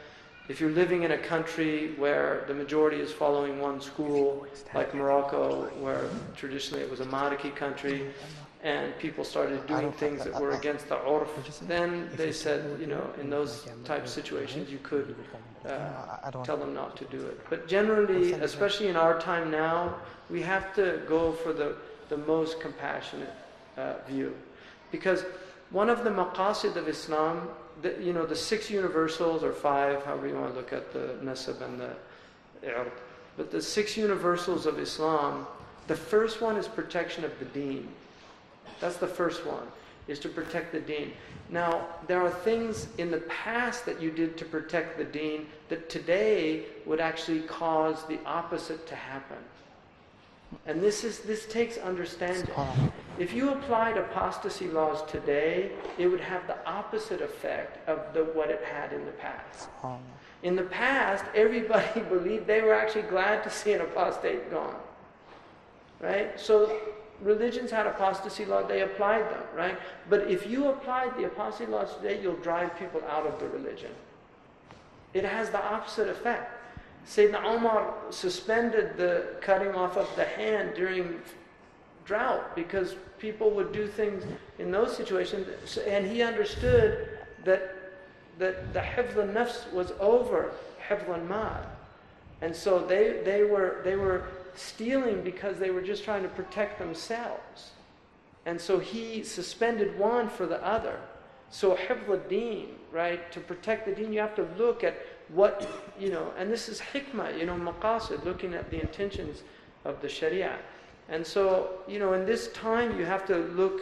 If you're living in a country where the majority is following one school, like Morocco, where traditionally it was a Maliki country, and people started doing things that were against the urf, then they said, in those type of situations, you could tell them not to do it. But generally, especially in our time now, we have to go for the most compassionate view. Because one of the maqasid of Islam, the 6 universals, or 5, however you want to look at the nasab and the i'rd, but the 6 universals of Islam, the first one is protection of the deen. That's the first one, is to protect the deen. Now, there are things in the past that you did to protect the deen that today would actually cause the opposite to happen. And this takes understanding. If you applied apostasy laws today, it would have the opposite effect of what it had in the past. In the past, everybody believed, they were actually glad to see an apostate gone. Right? So religions had apostasy law, they applied them, right? But if you applied the apostasy laws today, you'll drive people out of the religion. It has the opposite effect. Sayyidina Umar suspended the cutting off of the hand during drought because people would do things in those situations, and he understood that the hifz al-nafs was over hifz al-mal. And so they were stealing because they were just trying to protect themselves. And so he suspended one for the other. So hifz al-deen, right? To protect the deen, you have to look at what, and this is hikmah, maqasid, looking at the intentions of the sharia. And so, in this time you have to look,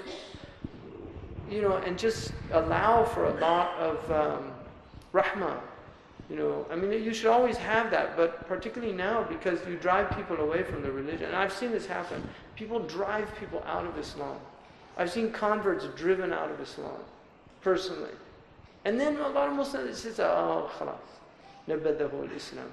and just allow for a lot of rahmah. You should always have that, but particularly now because you drive people away from the religion. And I've seen this happen. People drive people out of Islam. I've seen converts driven out of Islam, personally. And then a lot of Muslims say, oh, khalas, nabadahu al-Islam.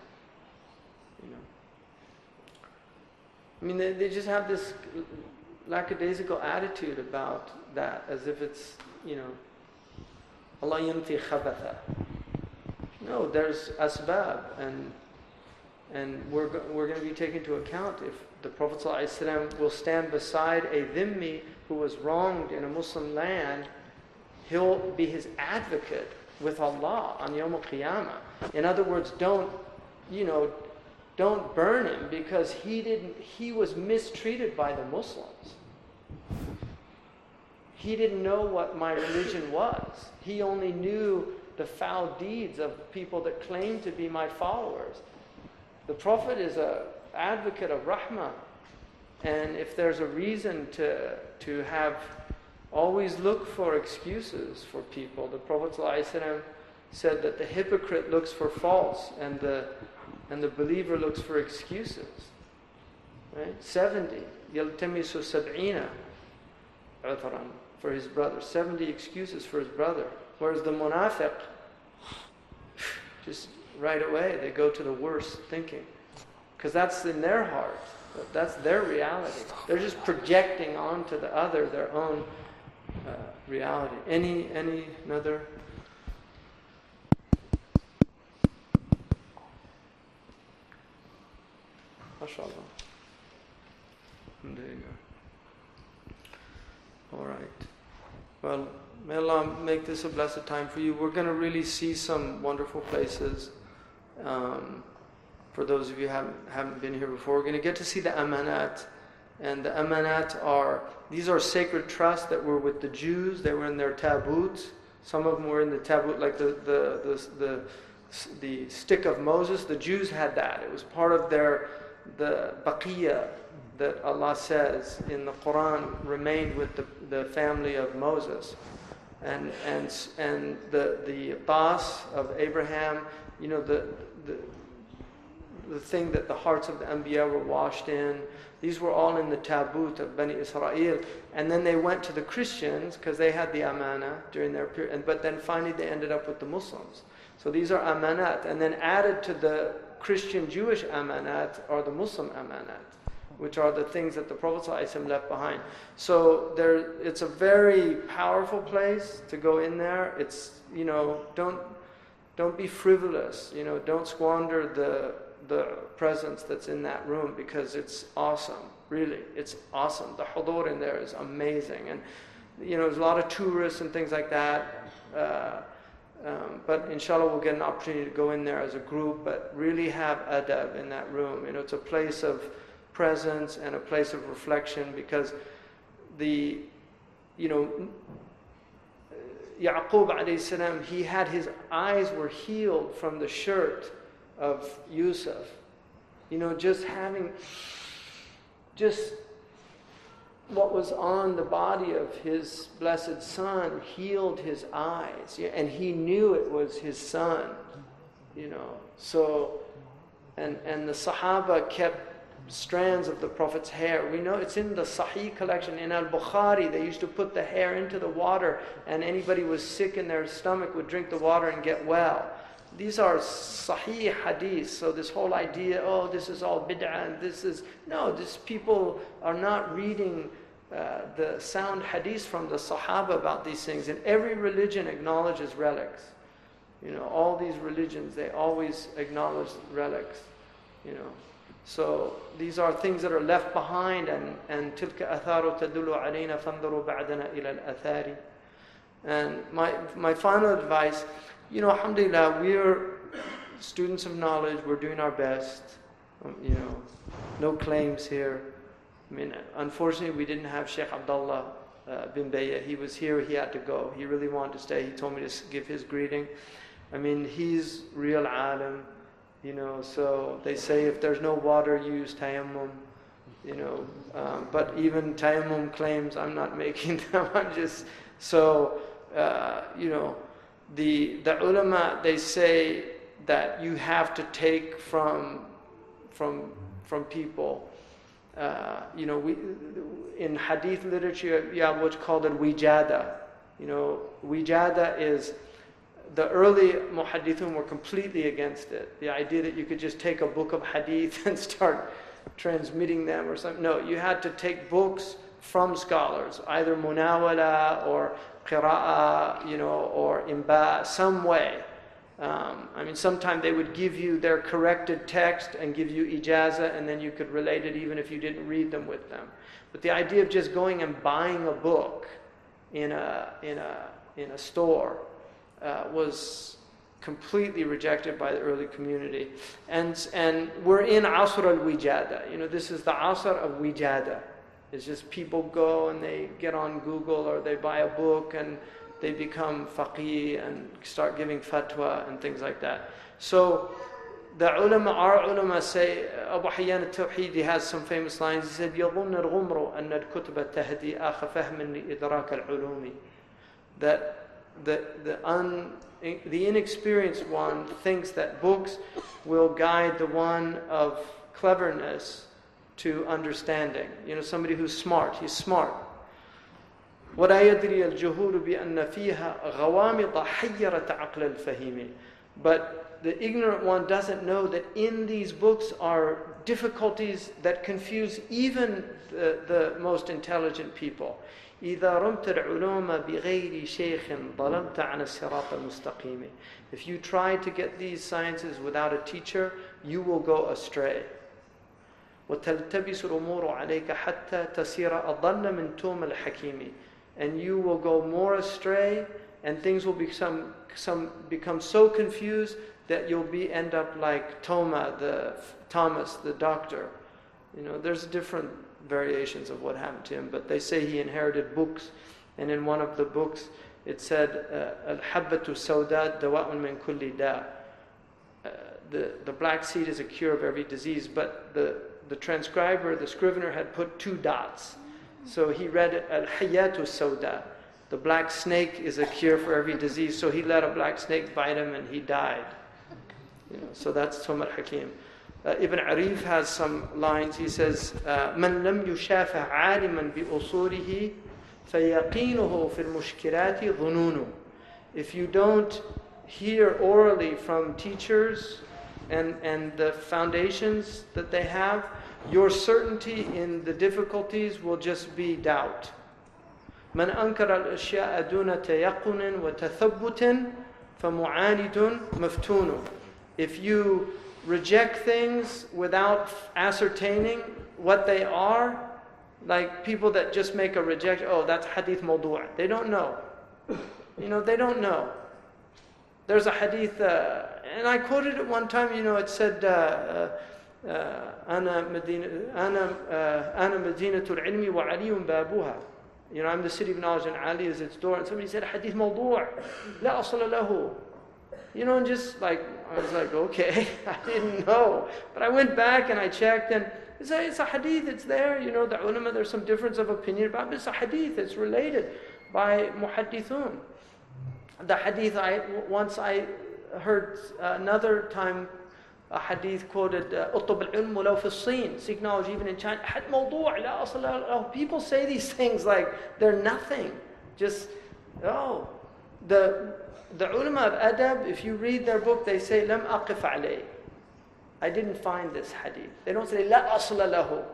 They just have this lackadaisical attitude about that, as if it's, Allah yamti khabatha. No, there's asbab, and we're going to be taken into account. If the Prophet ﷺ will stand beside a dhimmi who was wronged in a Muslim land, he'll be his advocate with Allah on Yawm al-Qiyamah. In other words, don't burn him because he was mistreated by the Muslims. He didn't know what my religion was. He only knew the foul deeds of people that claim to be my followers. The Prophet is an advocate of rahmah. And if there's a reason to have always look for excuses for people, the Prophet ﷺ said that the hypocrite looks for faults and the believer looks for excuses. Right? 70. يَلْتَمِسُ سَبْعِينَ عُذْرًا for his brother. 70 excuses for his brother. Whereas the munafiq, just right away, they go to the worst thinking. Because that's in their heart. That's their reality. They're just projecting onto the other their own reality. Any another? MashaAllah. There you go. All right. Well, may Allah make this a blessed time for you. We're going to really see some wonderful places. For those of you who haven't been here before, we're going to get to see the amanat. And the amanat these are sacred trusts that were with the Jews. They were in their taboot. Some of them were in the taboot, like the stick of Moses. The Jews had that. It was part of the baqiyah that Allah says in the Quran remained with the family of Moses, and the tas of Abraham, the thing that the hearts of the Anbiya were washed in. These were all in the taboot of Bani Israel. And then they went to the Christians because they had the amana during their period. But then finally they ended up with the Muslims. So these are amanat. And then added to the Christian-Jewish amanat are the Muslim amanat, which are the things that the Prophet ﷺ left behind. So it's a very powerful place to go in there. It's, don't be frivolous, don't squander the presence that's in that room, because it's awesome, really, it's awesome. The hudur in there is amazing, and there's a lot of tourists and things like that, but inshallah we'll get an opportunity to go in there as a group, but really have adab in that room. It's a place of presence and a place of reflection, because Ya'qub alayhi salam, his eyes were healed from the shirt of Yusuf. Just what was on the body of his blessed son healed his eyes, and he knew it was his son. So, and the Sahaba kept strands of the Prophet's hair. We know it's in the Sahih collection. In Al-Bukhari, they used to put the hair into the water, and anybody who was sick in their stomach would drink the water and get well. These are Sahih hadiths. So this whole idea, this is all bid'ah, and these people are not reading the sound hadiths from the Sahaba about these things. And every religion acknowledges relics. All these religions, they always acknowledge relics. So these are things that are left behind, and تِلْكَ أَثَارُ تَدُلُّ عَلَيْنَا فَانْظُرُوا بَعْدَنَا إِلَى الْأَثَارِ. And my final advice, alhamdulillah, we're students of knowledge, we're doing our best, no claims here. Unfortunately we didn't have Sheikh Abdullah bin Bayya. He was here, he had to go. He really wanted to stay. He told me to give his greeting. He's real alim. So they say if there's no water, use tayammum. But even tayammum claims, I'm not making them. I'm just the ulama, they say that you have to take from people. We in hadith literature, you have what's called al-wijada. Wijada is, the early muhaddithun were completely against it. The idea that you could just take a book of hadith and start transmitting them or something. No, you had to take books from scholars, either munawala or qira'ah, or imba, some way. Sometimes they would give you their corrected text and give you ijazah, and then you could relate it even if you didn't read them with them. But the idea of just going and buying a book in a store was completely rejected by the early community. And we're in Asr al-Wijada. This is the Asr of Wijada. It's just people go and they get on Google or they buy a book and they become faqih and start giving fatwa and things like that. So our ulama say, Abu Hayyan al-Tawhidi has some famous lines. He said, يَظُنَّ الْغُمْرُ أَنَّ الْكُتُبَ تَهْدِي أَخَ فَهْمٍ لِإِدْرَاكَ الْعُلُومِ. That the inexperienced one thinks that books will guide the one of cleverness to understanding. Somebody who's smart, he's smart. وَلَا يَدْرِي الْجُهُولُ بِأَنَّ فِيهَا غَوَامِضَ حَيَّرَةَ عَقْلَ الْفَهِيمِ. But the ignorant one doesn't know that in these books are difficulties that confuse even the most intelligent people. إِذَا رُمْتَ الْعُلُومَ بِغَيْرِ شَيْخٍ ضَلَلْتَ عَنَ الصِّرَاطِ الْمُسْتَقِيمِ. If you try to get these sciences without a teacher, you will go astray. وَتَلْتَبِسُ الْأُمُورُ عَلَيْكَ حَتَّى تَصِيرَ أَضَلَّ مِنْ تُومَ الْحَكِيمِ. And you will go more astray, and things will become so confused that you'll end up like Thomas, the doctor. There's different variations of what happened to him, but they say he inherited books, and in one of the books it said, Al-Habbatu Sawda Dawa'un min kulli da. The black seed is a cure of every disease, but the transcriber, the scrivener, had put 2 dots. So he read it, Al-Hayatu Sawda. The black snake is a cure for every disease. So he let a black snake bite him and he died. So that's Tumar Hakim. Ibn Arif has some lines. He says, من لم يشافع عالما بأصوله فيقينه في المشكلات ظنون. If you don't hear orally from teachers and the foundations that they have, your certainty in the difficulties will just be doubt. من أنكر الأشياء دون تيقن وتثبت فَمُعَانِدٌ مَفْتُونٌ. If you reject things without ascertaining what they are, like people that just make a rejection, oh, that's hadith mawdu'. They don't know. They don't know. There's a hadith, and I quoted it one time, it said, أنا مدينة العلم وعلي بابها. I'm the city of knowledge and Ali is its door. And somebody said, hadith mawdu', لا أصل له. And just like, I was like, okay, I didn't know. But I went back and I checked, and it's a hadith, it's there. The ulama, there's some difference of opinion about it, but it's a hadith, it's related by muhaddithun. The hadith, once I heard another time a hadith quoted, اطلب العلم ولو في الصين, seek knowledge even in China. حد موضوع لا أصل له. People say these things like they're nothing. Just, the ulama of adab, if you read their book, they say, لم أقف عليه. I didn't find this hadith. They don't say, لا أصل له.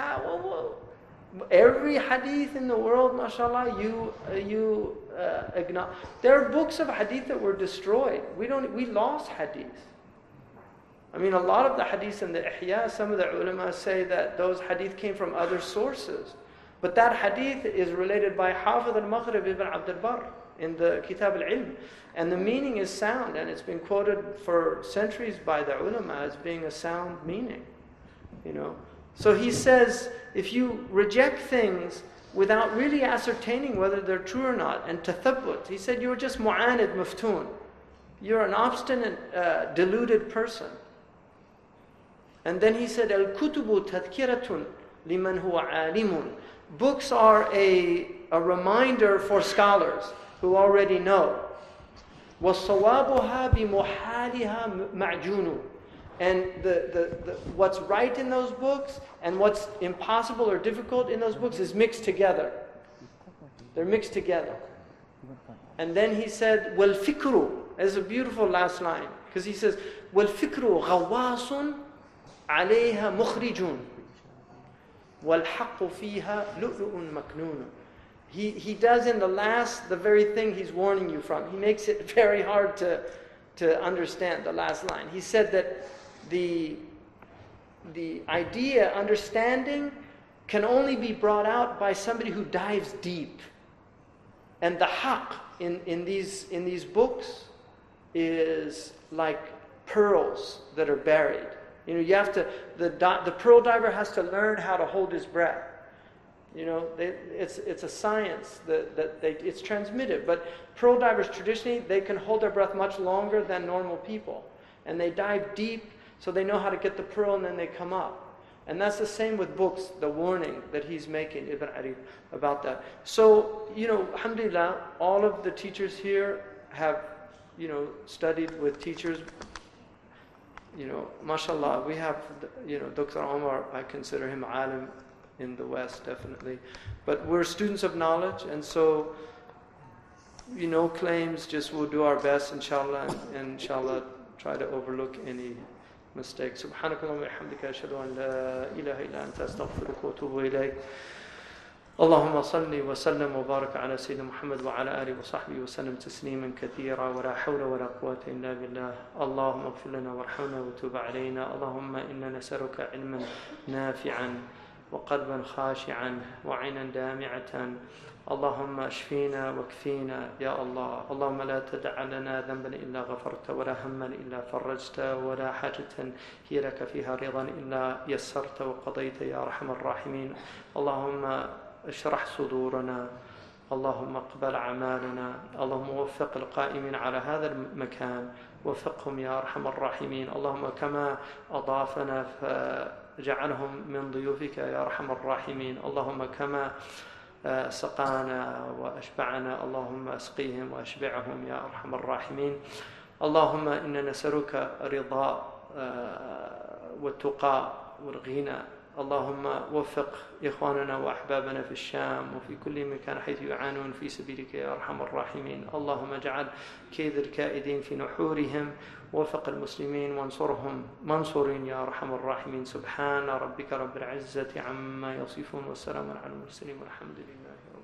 Every hadith in the world, mashallah, you acknowledge. There are books of hadith that were destroyed. We lost hadith. A lot of the hadith in the Ihya, some of the ulama say that those hadith came from other sources. But that hadith is related by Hafidh al-Maghrib ibn Abd al-Barr in the Kitab al-Ilm. And the meaning is sound, and it's been quoted for centuries by the ulama as being a sound meaning. So he says, if you reject things without really ascertaining whether they're true or not, and tathabbut, he said you're just mu'anid maftoon. You're an obstinate, deluded person. And then he said, al-kutubu tadhkiratun liman huwa alimun. Books are a reminder for scholars who already know. وَالصَّوَابُهَا بِمُحَالِهَا مَعْجُونُ. And the what's right in those books and what's impossible or difficult in those books is mixed together. They're mixed together. And then he said, وَالْفِكْرُ. That's a beautiful last line. Because he says, وَالْفِكْرُ غَوَّاصٌ عَلَيْهَا مُخْرِجٌ وَالْحَقُّ فِيهَا لُؤْلُؤٌ مَكْنُونٌ. He does in the very thing he's warning you from. He makes it very hard to understand the last line. He said that the idea, understanding, can only be brought out by somebody who dives deep. And the haqq in these books is like pearls that are buried. You have to, the pearl diver has to learn how to hold his breath. It's a science that it's transmitted. But pearl divers traditionally, they can hold their breath much longer than normal people. And they dive deep so they know how to get the pearl and then they come up. And that's the same with books, the warning that he's making, Ibn Arif, about that. So, alhamdulillah, all of the teachers here have, studied with teachers. Mashallah, we have, Dr. Omar, I consider him alim in the West, definitely. But we're students of knowledge, and so, claims, just we'll do our best, inshallah, and inshallah, try to overlook any mistakes. Subhanakallah wa bihamdika, ashhadu an la ilaha illa anta, astaghfiruka wa atubu ilayk. اللهم صل وسلم وبارك على سيدنا محمد وعلى آله وصحبه وسلم تسليما كثيرا ولا حول ولا قوة إلا بالله. اللهم اغفر لنا وارحمنا وتوب علينا. اللهم إنا نسألك علما نافعا وقلبا خاشعا وعينا دامعة. اللهم اشفينا واكفينا يا الله. اللهم لا تدع لنا ذنبا إلا غفرت ولا هما إلا فرجت ولا حاجة هي لك فيها رضا إلا يسرت وقضيت يا أرحم الراحمين. اللهم اشرح صدورنا. اللهم اقبل أعمالنا. اللهم وفق القائمين على هذا المكان، وفقهم يا أرحم الراحمين. اللهم كما أضافنا فجعلهم من ضيوفك يا أرحم الراحمين. اللهم كما سقانا وأشبعنا، اللهم أسقيهم وأشبعهم يا أرحم الراحمين. اللهم إنا نسألك رضا والتقى والغنى. اللهم وفق إخواننا وأحبابنا في الشام وفي كل مكان حيث يعانون في سبيلك يا أرحم الراحمين. اللهم اجعل كيد الكائدين في نحورهم، وفق المسلمين وانصرهم منصورين يا أرحم الراحمين. سبحان ربك رب العزة عما يصفون، وسلام على المرسلين والحمد لله.